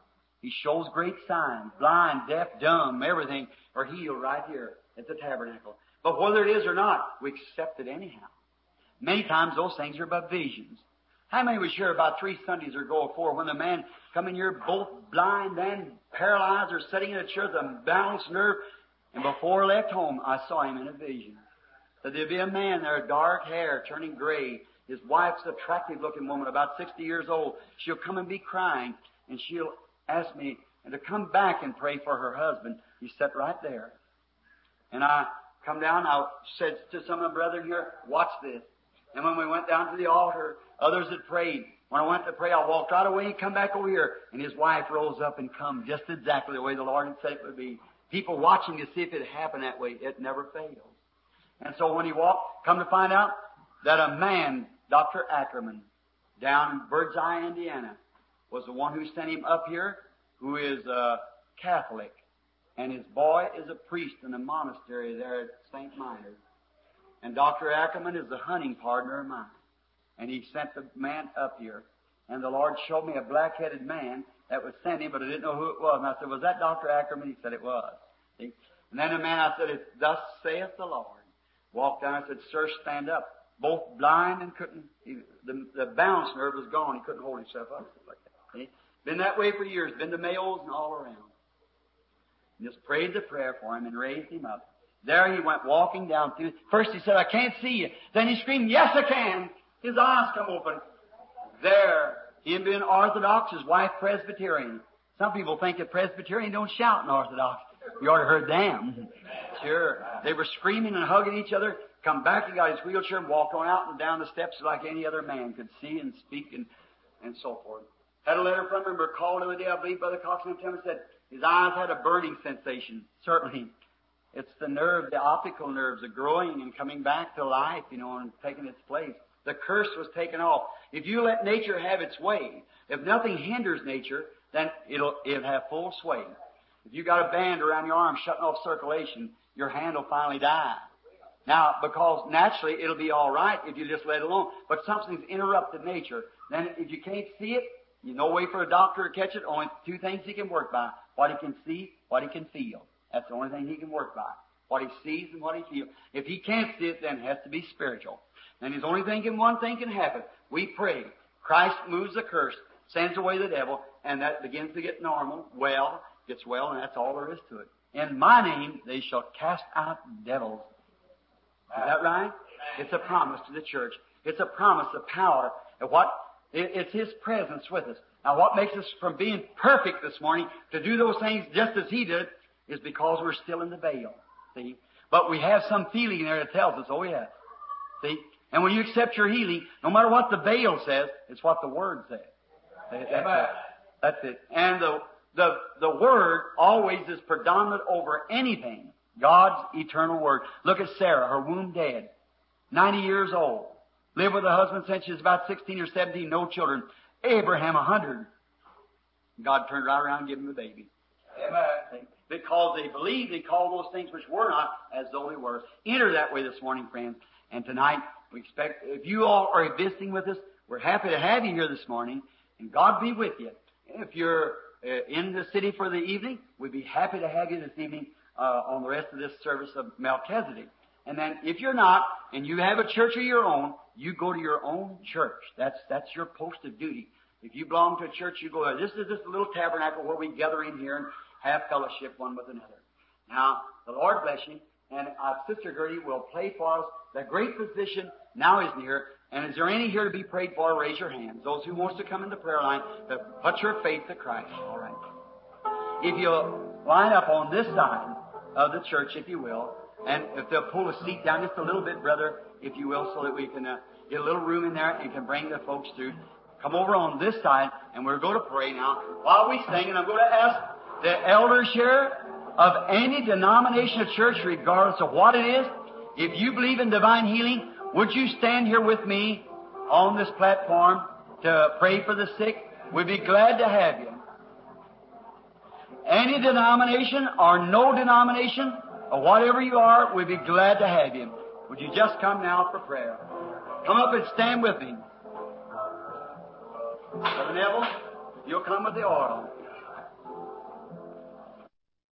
A: He shows great signs. Blind, deaf, dumb, everything are healed right here at the tabernacle. But whether it is or not, we accept it anyhow. Many times those things are but visions. How many was here about 3 Sundays ago or 4 when the man come in here both blind and paralyzed or sitting in a chair with a balanced nerve, and before I left home I saw him in a vision. That there'd be a man there, dark hair, turning gray. His wife's an attractive looking woman, about 60 years old. She'll come and be crying, and she'll ask me to come back and pray for her husband. He sat right there. And I come down, I said to some of the brethren here, watch this. And when we went down to the altar, others had prayed. When I went to pray, I walked right away and come back over here. And his wife rose up and come just exactly the way the Lord had said it would be. People watching to see if it happened that way. It never fails. And so when he walked, come to find out that a man, Dr. Ackerman, down in Birdseye, Indiana, was the one who sent him up here, who is a Catholic. And his boy is a priest in a monastery there at St. Minor. And Dr. Ackerman is the hunting partner of mine. And he sent the man up here. And the Lord showed me a black-headed man that was sent him, but I didn't know who it was. And I said, was that Dr. Ackerman? He said it was. See? And then the man, I said, thus saith the Lord. Walked down, I said, sir, stand up. Both blind and couldn't, the balance nerve was gone. He couldn't hold himself up like that. See? Been that way for years. Been to Mayos and all around. And just prayed the prayer for him and raised him up. There he went walking down through. First he said, I can't see you. Then he screamed, yes, I can. His eyes come open. There, him being Orthodox, his wife Presbyterian. Some people think that Presbyterian don't shout in Orthodox. You ought to heard them. Sure. They were screaming and hugging each other. Come back, he got his wheelchair and walked on out and down the steps like any other man could see and speak and so forth. Had a letter from him, or called the other day, I believe, Brother Cox and said his eyes had a burning sensation. Certainly. It's the nerve, the optical nerves are growing and coming back to life, and taking its place.
C: The curse was taken off. If you let nature have its way, if nothing hinders nature, then it'll have full sway. If you got a band around your arm shutting off circulation, your hand will finally die. Now, because naturally it'll be all right if you just let it alone. But something's interrupted nature. Then if you can't see it, you no way for a doctor to catch it. Only two things he can work by. What he can see, what he can feel. That's the only thing he can work by. What he sees and what he feels. If he can't see it, then it has to be spiritual. Then his only thing one thing can happen. We pray. Christ moves the curse, sends away the devil, and that begins to get normal, gets well, and that's all there is to it. In my name they shall cast out devils. Is that right? It's a promise to the church. It's a promise of power. It's His presence with us. Now what makes us from being perfect this morning to do those things just as He did is because we're still in the veil. See? But we have some feeling there that tells us, oh yeah. See? And when you accept your healing, no matter what the veil says, it's what the Word says. That's it. And the Word always is predominant over anything. God's eternal Word. Look at Sarah, her womb dead. 90 years old. Lived with a husband since she was about 16 or 17, no children. Abraham, 100. God turned right around and gave him a baby. Amen. Because they believed, they called those things which were not as though they were. Enter that way this morning, friends. And tonight, we expect, if you all are visiting with us, we're happy to have you here this morning. And God be with you. If you're in the city for the evening, we'd be happy to have you this evening on the rest of this service of Melchizedek. And then if you're not, and you have a church of your own, you go to your own church. That's your post of duty. If you belong to a church, you go there. This is just a little tabernacle where we gather in here and have fellowship one with another. Now, the Lord bless you. And Sister Gertie will play for us. The great physician now is near. And is there any here to be prayed for? Raise your hands. Those who wants to come in the prayer line, to put your faith to Christ. All right. If you'll line up on this side of the church, if you will, and if they'll pull a seat down just a little bit, brother, if you will, so that we can get a little room in there and can bring the folks through. Come over on this side, and we're going to pray now. While we sing, and I'm going to ask the elders here of any denomination of church, regardless of what it is, if you believe in divine healing, would you stand here with me on this platform to pray for the sick? We'd be glad to have you. Any denomination or no denomination, or whatever you are, we'd be glad to have you. Would you just come now for prayer? Come up and stand with me. Brother Neville, you'll come with the oil.